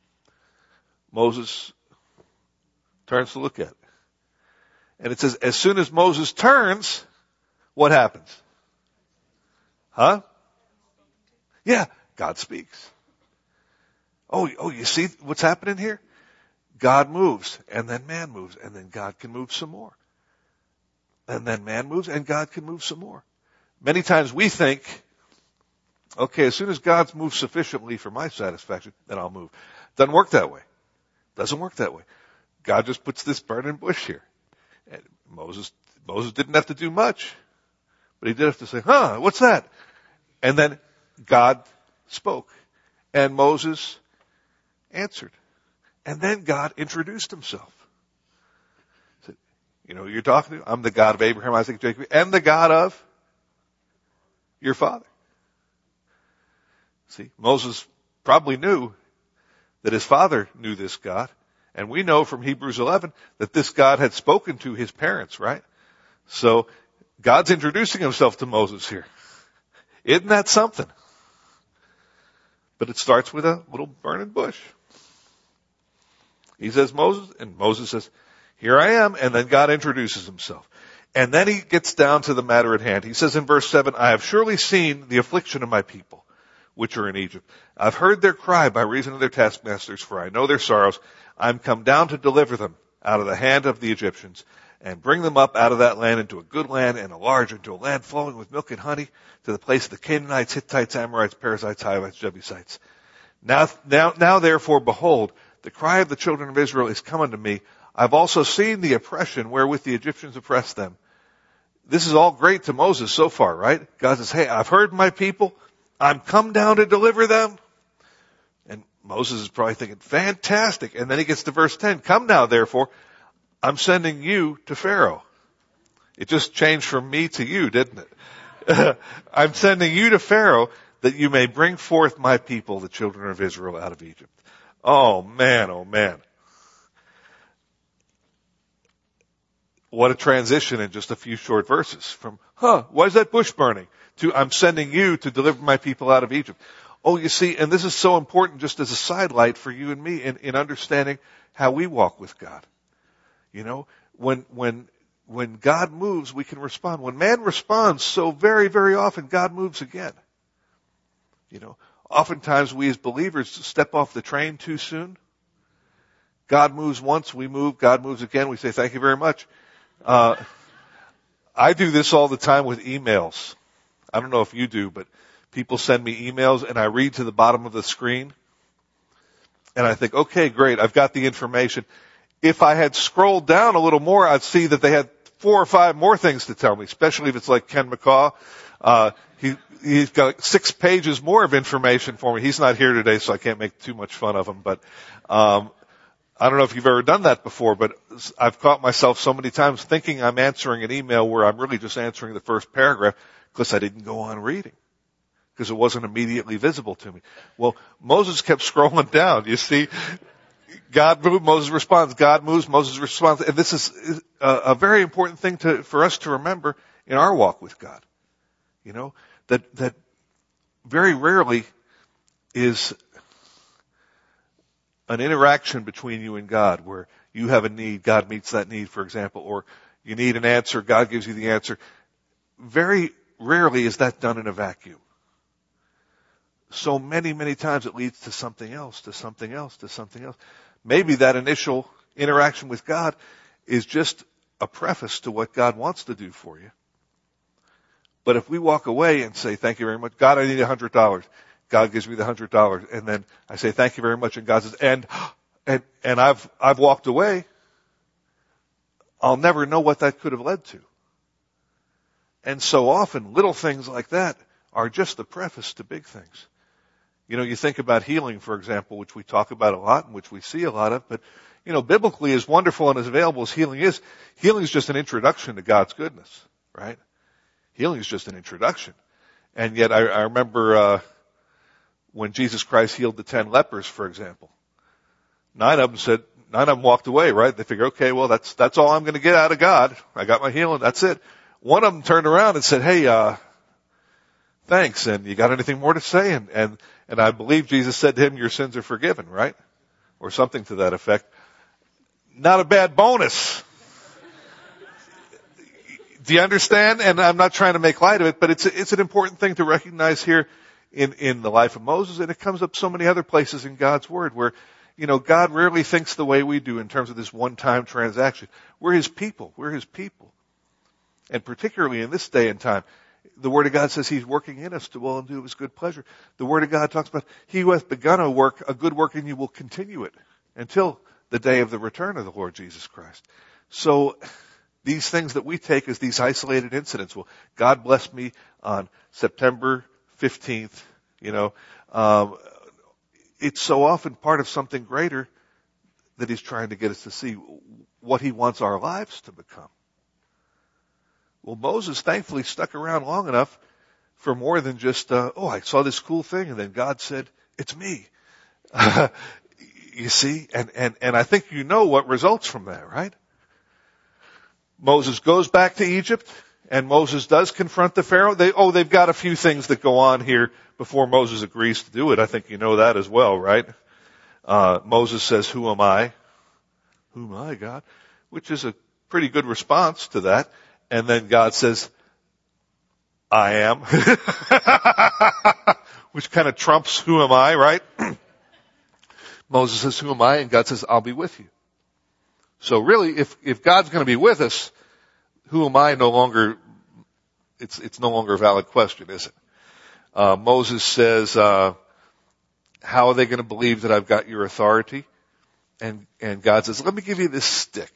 Moses turns to look at it. And it says, as soon as Moses turns, what happens? Huh? Yeah, God speaks. Oh, oh, you see what's happening here? God moves, and then man moves, and then God can move some more. And then man moves, and God can move some more. Many times we think, okay, as soon as God's moved sufficiently for my satisfaction, then I'll move. Doesn't work that way. Doesn't work that way. God just puts this burning bush here. And Moses, Moses didn't have to do much, but he did have to say, huh, what's that? And then God spoke, and Moses answered. And then God introduced himself. He said, you know who you're talking to? I'm the God of Abraham, Isaac, Jacob, and the God of your father. See, Moses probably knew that his father knew this God. And we know from Hebrews eleven that this God had spoken to his parents, right? So God's introducing himself to Moses here. Isn't that something? But it starts with a little burning bush. He says, Moses, and Moses says, here I am, and then God introduces himself. And then he gets down to the matter at hand. He says in verse seven, I have surely seen the affliction of my people, which are in Egypt. I've heard their cry by reason of their taskmasters, for I know their sorrows. I'm come down to deliver them out of the hand of the Egyptians, and bring them up out of that land into a good land, and a large, into a land flowing with milk and honey, to the place of the Canaanites, Hittites, Amorites, Perizzites, Hivites, Jebusites. Now, now, now therefore, behold, the cry of the children of Israel is come unto me. I've also seen the oppression wherewith the Egyptians oppressed them. This is all great to Moses so far, right? God says, hey, I've heard my people. I'm come down to deliver them. And Moses is probably thinking, fantastic. And then he gets to verse ten. Come now, therefore, I'm sending you to Pharaoh. It just changed from me to you, didn't it? I'm sending you to Pharaoh that you may bring forth my people, the children of Israel, out of Egypt. Oh man, oh man. What a transition in just a few short verses. From, huh, why is that bush burning? To, I'm sending you to deliver my people out of Egypt. Oh, you see, and this is so important just as a sidelight for you and me in, in understanding how we walk with God. You know, when, when, when God moves, we can respond. When man responds so very, very often, God moves again. You know, oftentimes we as believers step off the train too soon. God moves once, we move, God moves again, we say thank you very much. Uh, I do this all the time with emails. I don't know if you do, but people send me emails and I read to the bottom of the screen and I think, okay, great, I've got the information. If I had scrolled down a little more, I'd see that they had four or five more things to tell me, especially if it's like Ken McCaw. Uh, he, he's got six pages more of information for me. He's not here today, so I can't make too much fun of him, but, um, I don't know if you've ever done that before, but I've caught myself so many times thinking I'm answering an email where I'm really just answering the first paragraph because I didn't go on reading, because it wasn't immediately visible to me. Well, Moses kept scrolling down. You see, God moves, Moses responds. God moves, Moses responds. And this is a, a very important thing to, for us to remember in our walk with God. You know, that, that very rarely is an interaction between you and God where you have a need, God meets that need, for example, or you need an answer, God gives you the answer. Very rarely is that done in a vacuum. So many, many times it leads to something else, to something else, to something else. Maybe that initial interaction with God is just a preface to what God wants to do for you. But if we walk away and say, thank you very much, God, I need a hundred dollars. God gives me the hundred dollars, and then I say thank you very much, and God says, and and and I've I've walked away. I'll never know what that could have led to. And so often, little things like that are just the preface to big things. You know, you think about healing, for example, which we talk about a lot and which we see a lot of, but, you know, biblically, as wonderful and as available as healing is, healing is just an introduction to God's goodness, right? Healing is just an introduction. And yet I, I remember, uh, when Jesus Christ healed the ten lepers, for example, nine of them said, nine of them walked away, right? They figured, okay, well, that's, that's all I'm going to get out of God. I got my healing. That's it. One of them turned around and said, hey, uh, thanks. And you got anything more to say? And, and, and I believe Jesus said to him, your sins are forgiven, right? Or something to that effect. Not a bad bonus. Do you understand? And I'm not trying to make light of it, but it's, it's an important thing to recognize here in, in the life of Moses. And it comes up so many other places in God's Word where, you know, God rarely thinks the way we do in terms of this one-time transaction. We're His people. We're His people. And particularly in this day and time, the Word of God says He's working in us to will and do of His good pleasure. The Word of God talks about, He who hath begun a work, a good work in you will continue it until the day of the return of the Lord Jesus Christ. So these things that we take as these isolated incidents, well, God blessed me on September fifteenth, you know, um, it's so often part of something greater that He's trying to get us to see what He wants our lives to become. Well, Moses thankfully stuck around long enough for more than just, uh, oh, I saw this cool thing, and then God said, it's me. You see, and, and, and I think you know what results from that, right? Moses goes back to Egypt, and Moses does confront the Pharaoh. They, oh, they've got a few things that go on here before Moses agrees to do it. I think you know that as well, right? Uh, Moses says, who am I? Who am I, God? Which is a pretty good response to that. And then God says, I am. Which kind of trumps who am I, right? Moses says, who am I? And God says, I'll be with you. So really, if, if God's going to be with us, who am I no longer, it's, it's no longer a valid question, is it? Uh, Moses says, uh, how are they going to believe that I've got your authority? And, and God says, let me give you this stick.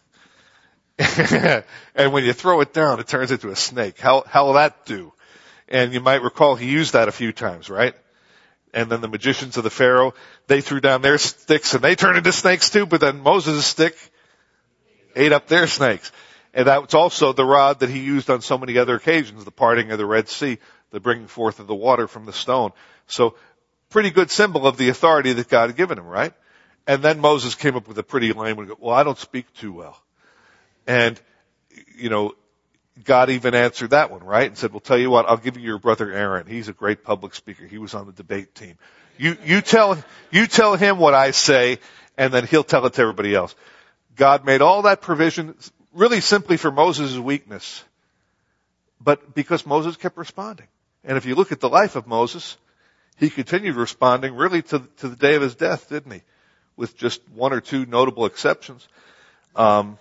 And when you throw it down, it turns into a snake. How, how will that do? And you might recall he used that a few times, right? And then the magicians of the Pharaoh, they threw down their sticks and they turned into snakes too, but then Moses' stick ate up their snakes. And that was also the rod that he used on so many other occasions, the parting of the Red Sea, the bringing forth of the water from the stone. So pretty good symbol of the authority that God had given him, right? And then Moses came up with a pretty lame one. Well, I don't speak too well. And, you know, God even answered that one, right? And said, well, tell you what, I'll give you your brother Aaron. He's a great public speaker. He was on the debate team. You, you tell, you tell him what I say, and then he'll tell it to everybody else. God made all that provision really simply for Moses' weakness, but because Moses kept responding. And if you look at the life of Moses, he continued responding really to, to the day of his death, didn't he? With just one or two notable exceptions. Um,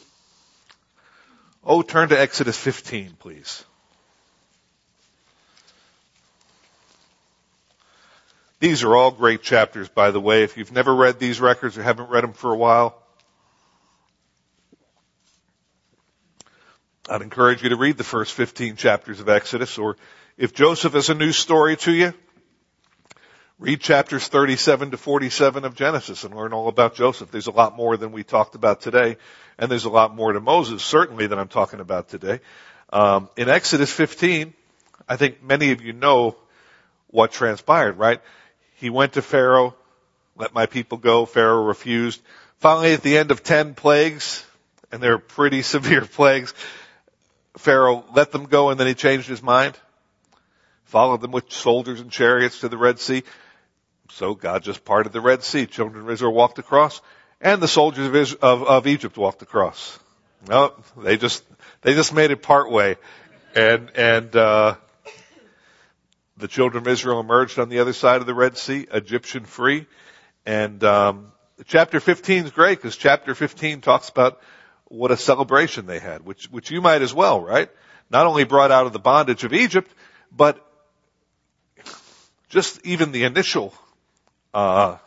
oh, turn to Exodus fifteen, please. These are all great chapters, by the way. If you've never read these records or haven't read them for a while, I'd encourage you to read the first fifteen chapters of Exodus, or if Joseph is a new story to you, read chapters thirty-seven to forty-seven of Genesis and learn all about Joseph. There's a lot more than we talked about today, and there's a lot more to Moses, certainly, than I'm talking about today. Um, in Exodus fifteen, I think many of you know what transpired, right? He went to Pharaoh, let my people go. Pharaoh refused. Finally, at the end of ten plagues, and they're pretty severe plagues, Pharaoh let them go, and then he changed his mind. Followed them with soldiers and chariots to the Red Sea. So God just parted the Red Sea. Children of Israel walked across, and the soldiers of, Israel, of, of Egypt walked across. No, they just they just made it part way, and and uh, the children of Israel emerged on the other side of the Red Sea, Egyptian free. And um, chapter fifteen is great because chapter fifteen talks about what a celebration they had, which which you might as well, right? Not only brought out of the bondage of Egypt, but just even the initial uh,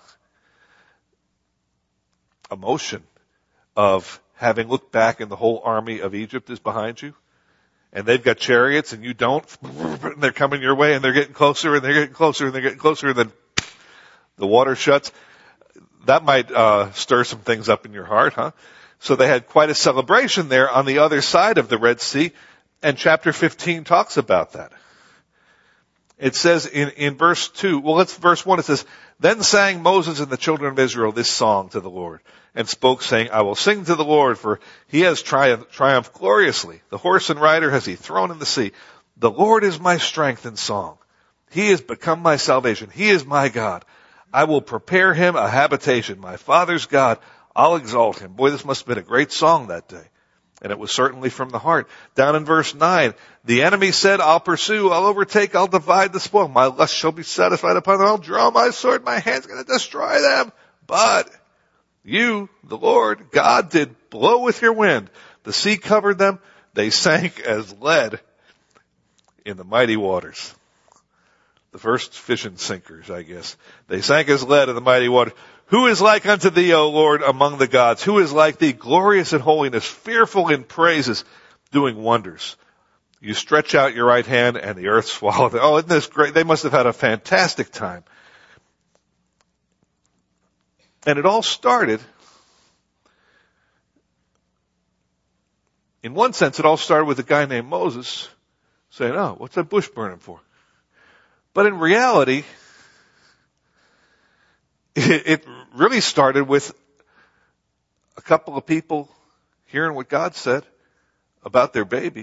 emotion of having looked back and the whole army of Egypt is behind you, and they've got chariots and you don't, and they're coming your way and they're getting closer and they're getting closer and they're getting closer and then the water shuts. That might uh, stir some things up in your heart, huh? So they had quite a celebration there on the other side of the Red Sea, and chapter fifteen talks about that. It says in, in verse two, well, let's verse one, it says, Then sang Moses and the children of Israel this song to the Lord, and spoke, saying, I will sing to the Lord, for he has triumphed, triumphed gloriously. The horse and rider has he thrown in the sea. The Lord is my strength and song. He has become my salvation. He is my God. I will prepare him a habitation. My father's God, I'll exalt him. Boy, this must have been a great song that day. And it was certainly from the heart. Down in verse nine, the enemy said, I'll pursue, I'll overtake, I'll divide the spoil. My lust shall be satisfied upon them. I'll draw my sword, my hand's going to destroy them. But you, the Lord, God, did blow with your wind. The sea covered them. They sank as lead in the mighty waters. The first fishing sinkers, I guess. They sank as lead in the mighty water. Who is like unto thee, O Lord, among the gods? Who is like thee, glorious in holiness, fearful in praises, doing wonders? You stretch out your right hand and the earth swallowed them. Oh, isn't this great? They must have had a fantastic time. And it all started, in one sense, it all started with a guy named Moses saying, oh, what's that bush burning for? But in reality, it, it really started with a couple of people hearing what God said about their baby.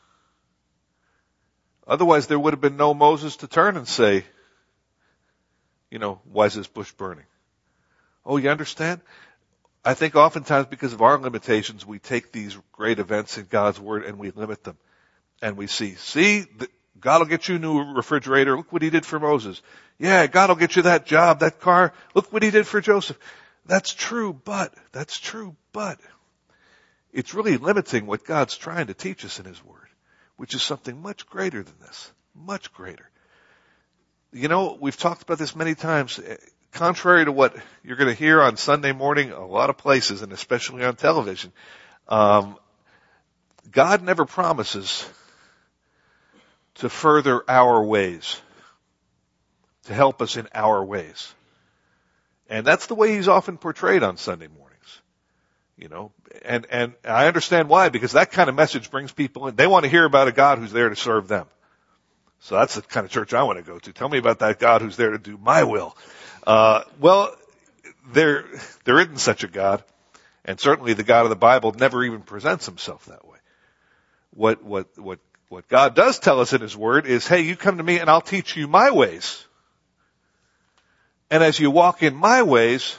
Otherwise, there would have been no Moses to turn and say, you know, why is this bush burning? Oh, you understand? I think oftentimes because of our limitations, we take these great events in God's Word and we limit them. And we see, see, the, God will get you a new refrigerator. Look what he did for Moses. Yeah, God will get you that job, that car. Look what he did for Joseph. That's true, but, that's true, but it's really limiting what God's trying to teach us in his Word, which is something much greater than this, much greater. You know, we've talked about this many times. Contrary to what you're going to hear on Sunday morning, a lot of places, and especially on television, um, God never promises to further our ways, to help us in our ways. And that's the way he's often portrayed on Sunday mornings. You know, and, and I understand why, because that kind of message brings people in. They want to hear about a God who's there to serve them. So that's the kind of church I want to go to. Tell me about that God who's there to do my will. Uh, well, there, there isn't such a God. And certainly the God of the Bible never even presents himself that way. What, what, what, What God does tell us in his word is, hey, you come to me and I'll teach you my ways. And as you walk in my ways,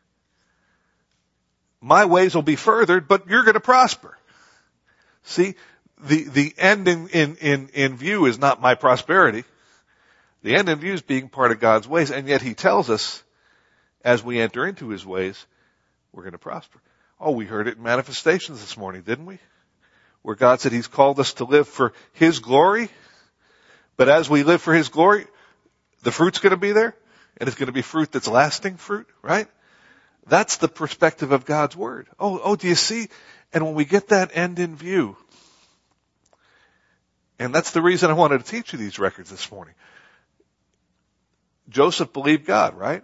my ways will be furthered, but you're going to prosper. See, the, the end in, in, in, in view is not my prosperity. The end in view is being part of God's ways, and yet he tells us, as we enter into his ways, we're going to prosper. Oh, we heard it in manifestations this morning, didn't we? Where God said he's called us to live for his glory. But as we live for his glory, the fruit's going to be there. And it's going to be fruit that's lasting fruit, right? That's the perspective of God's word. Oh, oh, do you see? And when we get that end in view, and that's the reason I wanted to teach you these records this morning. Joseph believed God, right?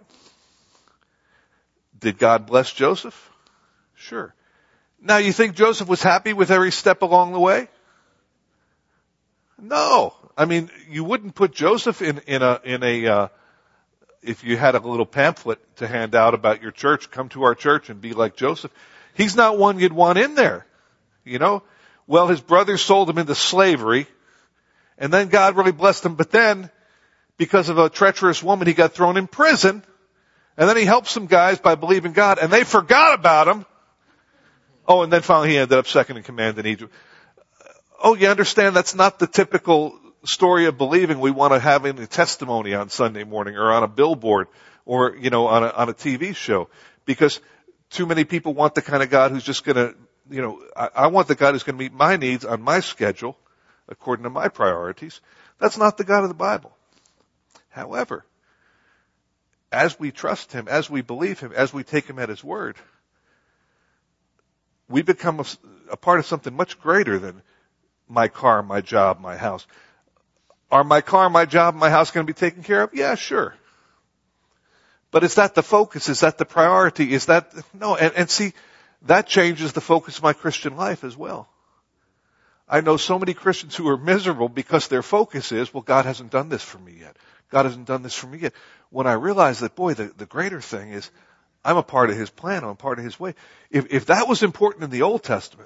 Did God bless Joseph? Sure. Now, you think Joseph was happy with every step along the way? No. I mean, you wouldn't put Joseph in, in a, in a, uh, if you had a little pamphlet to hand out about your church, come to our church and be like Joseph. He's not one you'd want in there. You know? Well, his brothers sold him into slavery, and then God really blessed him, but then, because of a treacherous woman, he got thrown in prison, and then he helped some guys by believing God, and they forgot about him. Oh, and then finally he ended up second in command in Egypt. Oh, you understand that's not the typical story of believing we want to have in a testimony on Sunday morning or on a billboard or, you know, on a, on a T V show. Because too many people want the kind of God who's just going to, you know, I, I want the God who's going to meet my needs on my schedule according to my priorities. That's not the God of the Bible. However, as we trust him, as we believe him, as we take him at his word, we become a, a part of something much greater than my car, my job, my house. Are my car, my job, my house going to be taken care of? Yeah, sure. But is that the focus? Is that the priority? Is that, no, and, and see, that changes the focus of my Christian life as well. I know so many Christians who are miserable because their focus is, well, God hasn't done this for me yet. God hasn't done this for me yet. When I realize that, boy, the, the greater thing is, I'm a part of His plan. I'm a part of His way. If, if that was important in the Old Testament,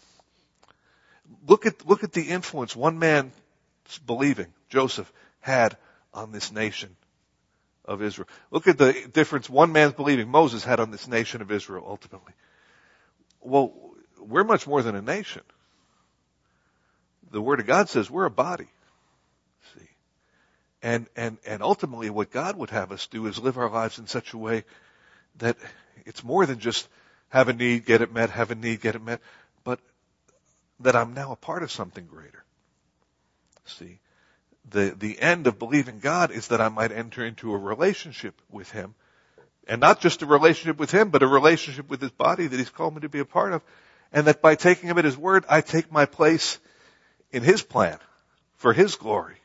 look at, look at the influence one man believing, Joseph, had on this nation of Israel. Look at the difference one man's believing Moses had on this nation of Israel ultimately. Well, we're much more than a nation. The Word of God says we're a body. See? And, and, and ultimately what God would have us do is live our lives in such a way that it's more than just have a need, get it met, have a need, get it met, but that I'm now a part of something greater. See? The, the end of believing God is that I might enter into a relationship with Him. And not just a relationship with Him, but a relationship with His body that He's called me to be a part of. And that by taking Him at His word, I take my place in His plan for His glory.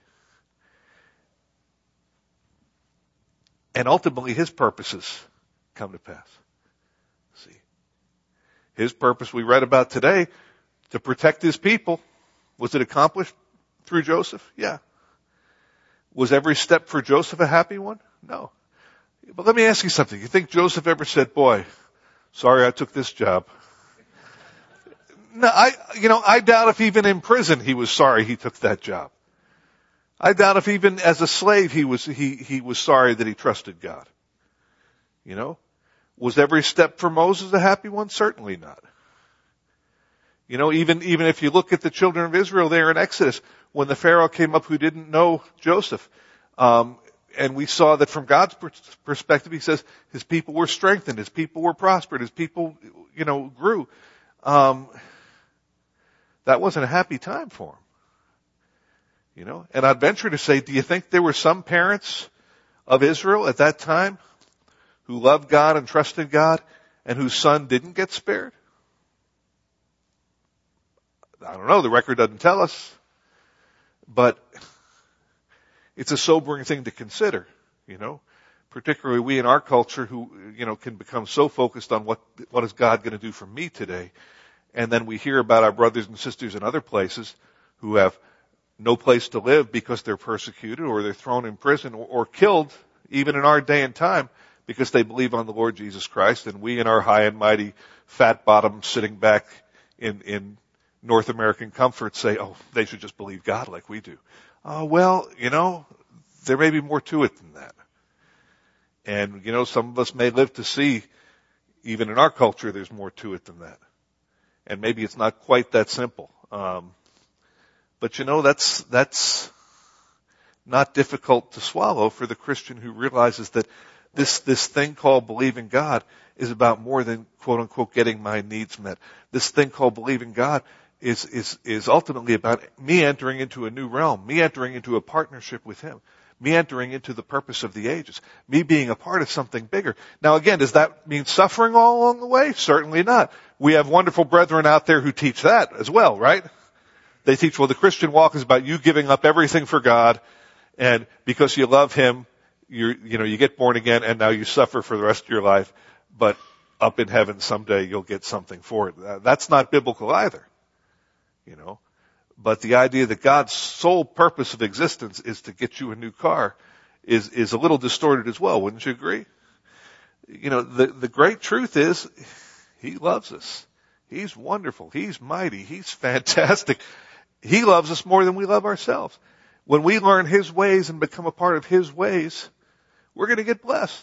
And ultimately His purposes come to pass. See? His purpose we read about today, to protect His people. Was it accomplished through Joseph? Yeah. Was every step for Joseph a happy one? No. But let me ask you something. You think Joseph ever said, boy, sorry I took this job? No, I, you know, I doubt if even in prison he was sorry he took that job. I doubt if even as a slave he was, he, he was sorry that he trusted God. You know? Was every step for Moses a happy one? Certainly not. You know, even, even if you look at the children of Israel there in Exodus, when the Pharaoh came up who didn't know Joseph, um, and we saw that from God's perspective, He says His people were strengthened, His people were prospered, His people, you know, grew. Um, that wasn't a happy time for him. You know, and I'd venture to say, do you think there were some parents of Israel at that time who loved God and trusted God and whose son didn't get spared? I don't know. The record doesn't tell us. But it's a sobering thing to consider, you know, particularly we in our culture who, you know, can become so focused on what, what is God going to do for me today. And then we hear about our brothers and sisters in other places who have no place to live because they're persecuted or they're thrown in prison or, or killed even in our day and time because they believe on the Lord Jesus Christ. And we in our high and mighty fat bottom sitting back in, in North American comfort say, oh, they should just believe God like we do. Uh, well, you know, there may be more to it than that. And, you know, some of us may live to see, even in our culture, there's more to it than that. And maybe it's not quite that simple. Um, but, you know, that's, that's not difficult to swallow for the Christian who realizes that this, this thing called believing God is about more than, quote unquote, getting my needs met. This thing called believing God is, is, is ultimately about me entering into a new realm, me entering into a partnership with Him, me entering into the purpose of the ages, me being a part of something bigger. Now again, does that mean suffering all along the way? Certainly not. We have wonderful brethren out there who teach that as well, right? They teach, well, the Christian walk is about you giving up everything for God, and because you love Him, you you know, you get born again, and now you suffer for the rest of your life, but up in heaven someday you'll get something for it. That's not biblical either. You know, but the idea that God's sole purpose of existence is to get you a new car is, is a little distorted as well. Wouldn't you agree? You know, the, the great truth is He loves us. He's wonderful. He's mighty. He's fantastic. He loves us more than we love ourselves. When we learn His ways and become a part of His ways, we're going to get blessed.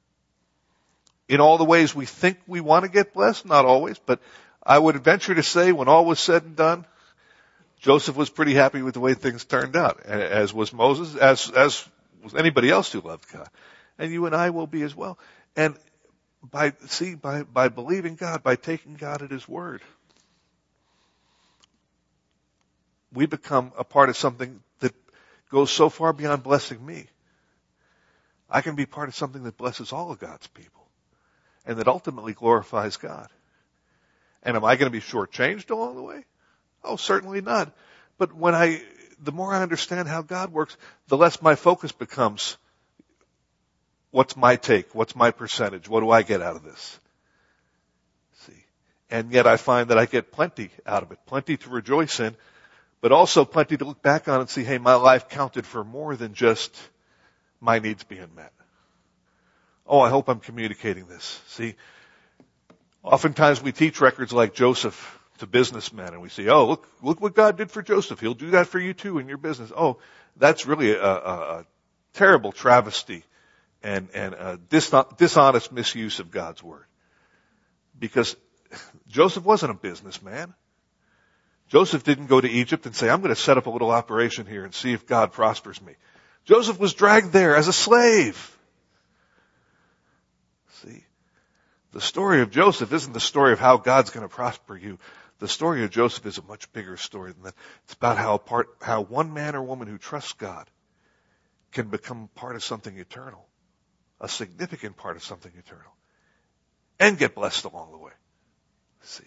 In all the ways we think we want to get blessed, not always, but I would venture to say when all was said and done, Joseph was pretty happy with the way things turned out, as was Moses, as, as was anybody else who loved God. And you and I will be as well. And by, see, by, by believing God, by taking God at His word, we become a part of something that goes so far beyond blessing me. I can be part of something that blesses all of God's people and that ultimately glorifies God. And am I going to be shortchanged along the way? Oh, certainly not. But when I, the more I understand how God works, the less my focus becomes, what's my take? What's my percentage? What do I get out of this? See, and yet I find that I get plenty out of it, plenty to rejoice in, but also plenty to look back on and see, hey, my life counted for more than just my needs being met. Oh, I hope I'm communicating this. See, oftentimes we teach records like Joseph to businessmen, and we say, oh, look, look what God did for Joseph. He'll do that for you too in your business. Oh, that's really a, a, a terrible travesty and, and a dishonest misuse of God's word. Because Joseph wasn't a businessman. Joseph didn't go to Egypt and say, I'm going to set up a little operation here and see if God prospers me. Joseph was dragged there as a slave. See, the story of Joseph isn't the story of how God's going to prosper you. The story of Joseph is a much bigger story than that. It's about how part, how one man or woman who trusts God can become part of something eternal, a significant part of something eternal, and get blessed along the way. See.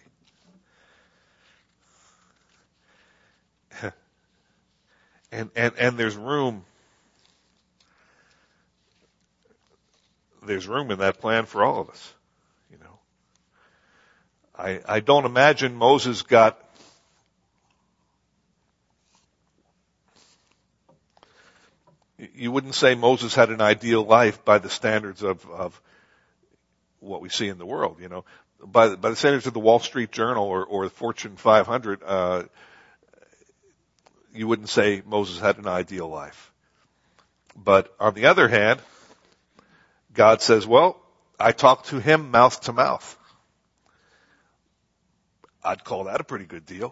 And, and, and there's room, there's room in that plan for all of us, you know. I, I don't imagine Moses got, you wouldn't say Moses had an ideal life by the standards of, of what we see in the world, you know. By the, by the standards of the Wall Street Journal or, or the Fortune five hundred, uh, you wouldn't say Moses had an ideal life. But on the other hand, God says, well, I talked to him mouth to mouth. I'd call that a pretty good deal.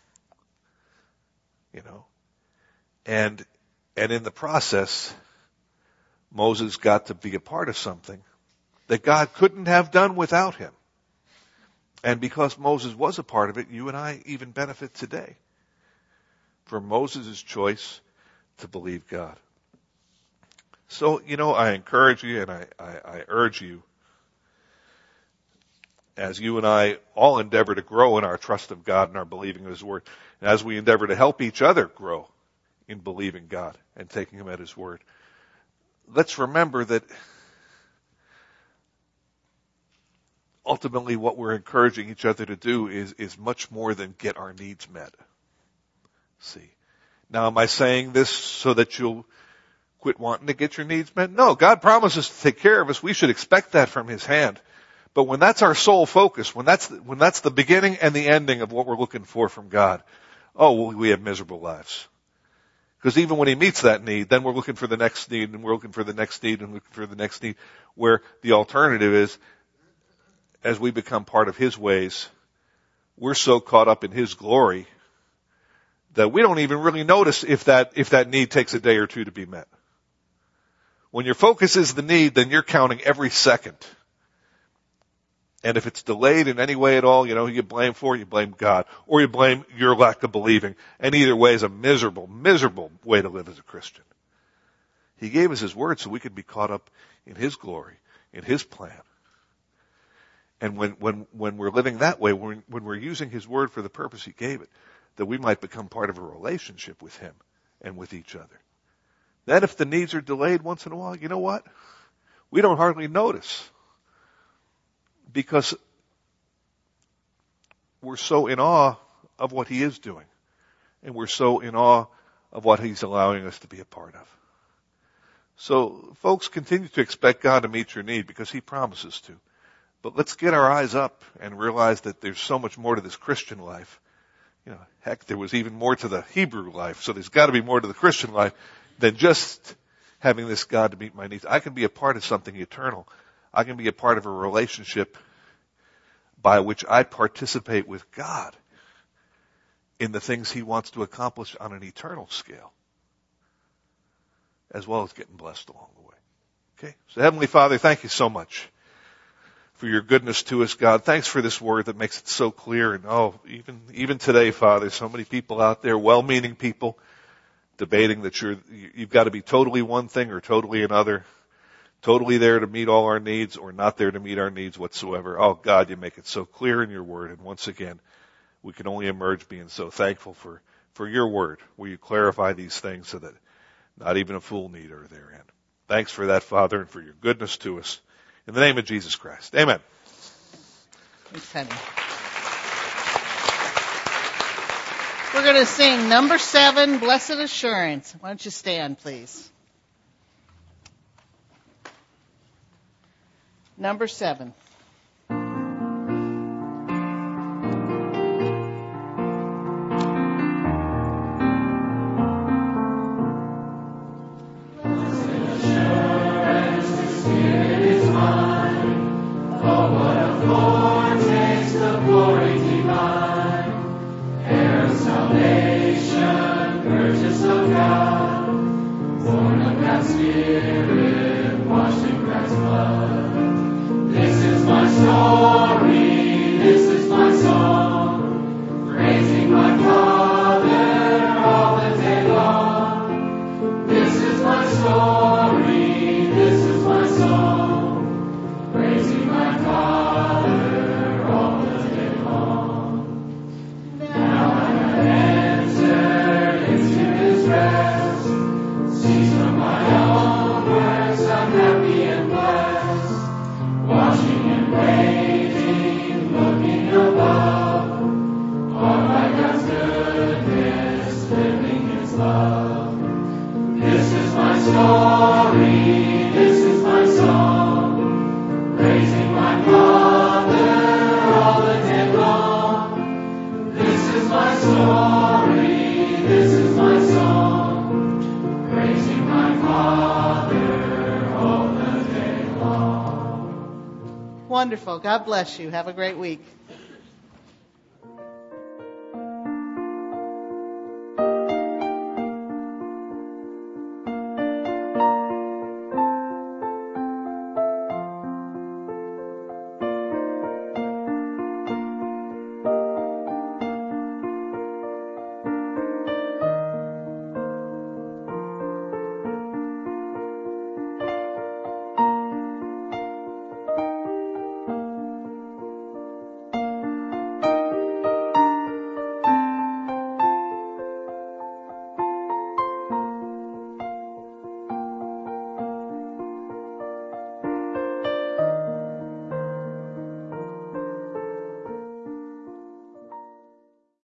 You know. And, and in the process, Moses got to be a part of something that God couldn't have done without him. And because Moses was a part of it, you and I even benefit today from Moses' choice to believe God. So, you know, I encourage you and I, I, I urge you, as you and I all endeavor to grow in our trust of God and our believing of His Word, and as we endeavor to help each other grow in believing God and taking Him at His Word, let's remember that ultimately what we're encouraging each other to do is, is much more than get our needs met. See. Now, am I saying this so that you'll quit wanting to get your needs met? No, God promises to take care of us. We should expect that from His hand. But when that's our sole focus, when that's, when that's the beginning and the ending of what we're looking for from God, oh, well, we have miserable lives. Because even when He meets that need, then we're looking for the next need, and we're looking for the next need, and looking for the next need, where the alternative is, as we become part of His ways, we're so caught up in His glory that we don't even really notice if that, if that need takes a day or two to be met. When your focus is the need, then you're counting every second. And if it's delayed in any way at all, you know, you blame for, you blame God, or you blame your lack of believing. And either way is a miserable, miserable way to live as a Christian. He gave us His Word so we could be caught up in His glory, in His plan. And when, when, when we're living that way, when, when we're using His Word for the purpose He gave it, that we might become part of a relationship with Him and with each other. Then if the needs are delayed once in a while, you know what? We don't hardly notice. Because we're so in awe of what He is doing. And we're so in awe of what He's allowing us to be a part of. So, folks, continue to expect God to meet your need because He promises to. But let's get our eyes up and realize that there's so much more to this Christian life. You know, heck, there was even more to the Hebrew life, so there's got to be more to the Christian life than just having this God to meet my needs. I can be a part of something eternal. I can be a part of a relationship by which I participate with God in the things He wants to accomplish on an eternal scale, as well as getting blessed along the way. Okay? So Heavenly Father, thank You so much for Your goodness to us, God. Thanks for this Word that makes it so clear. And oh, even, even today, Father, so many people out there, well-meaning people, debating that you're, you've got to be totally one thing or totally another, totally there to meet all our needs or not there to meet our needs whatsoever. Oh God, You make it so clear in Your Word. And once again, we can only emerge being so thankful for, for your word. Will you clarify these things so that not even a fool need err therein? Thanks for that, Father, and for your goodness to us. In the name of Jesus Christ. Amen. Thanks, Penny. We're going to sing number seven, Blessed Assurance. Why don't you stand, please? Number seven. Wonderful. God bless you. Have a great week.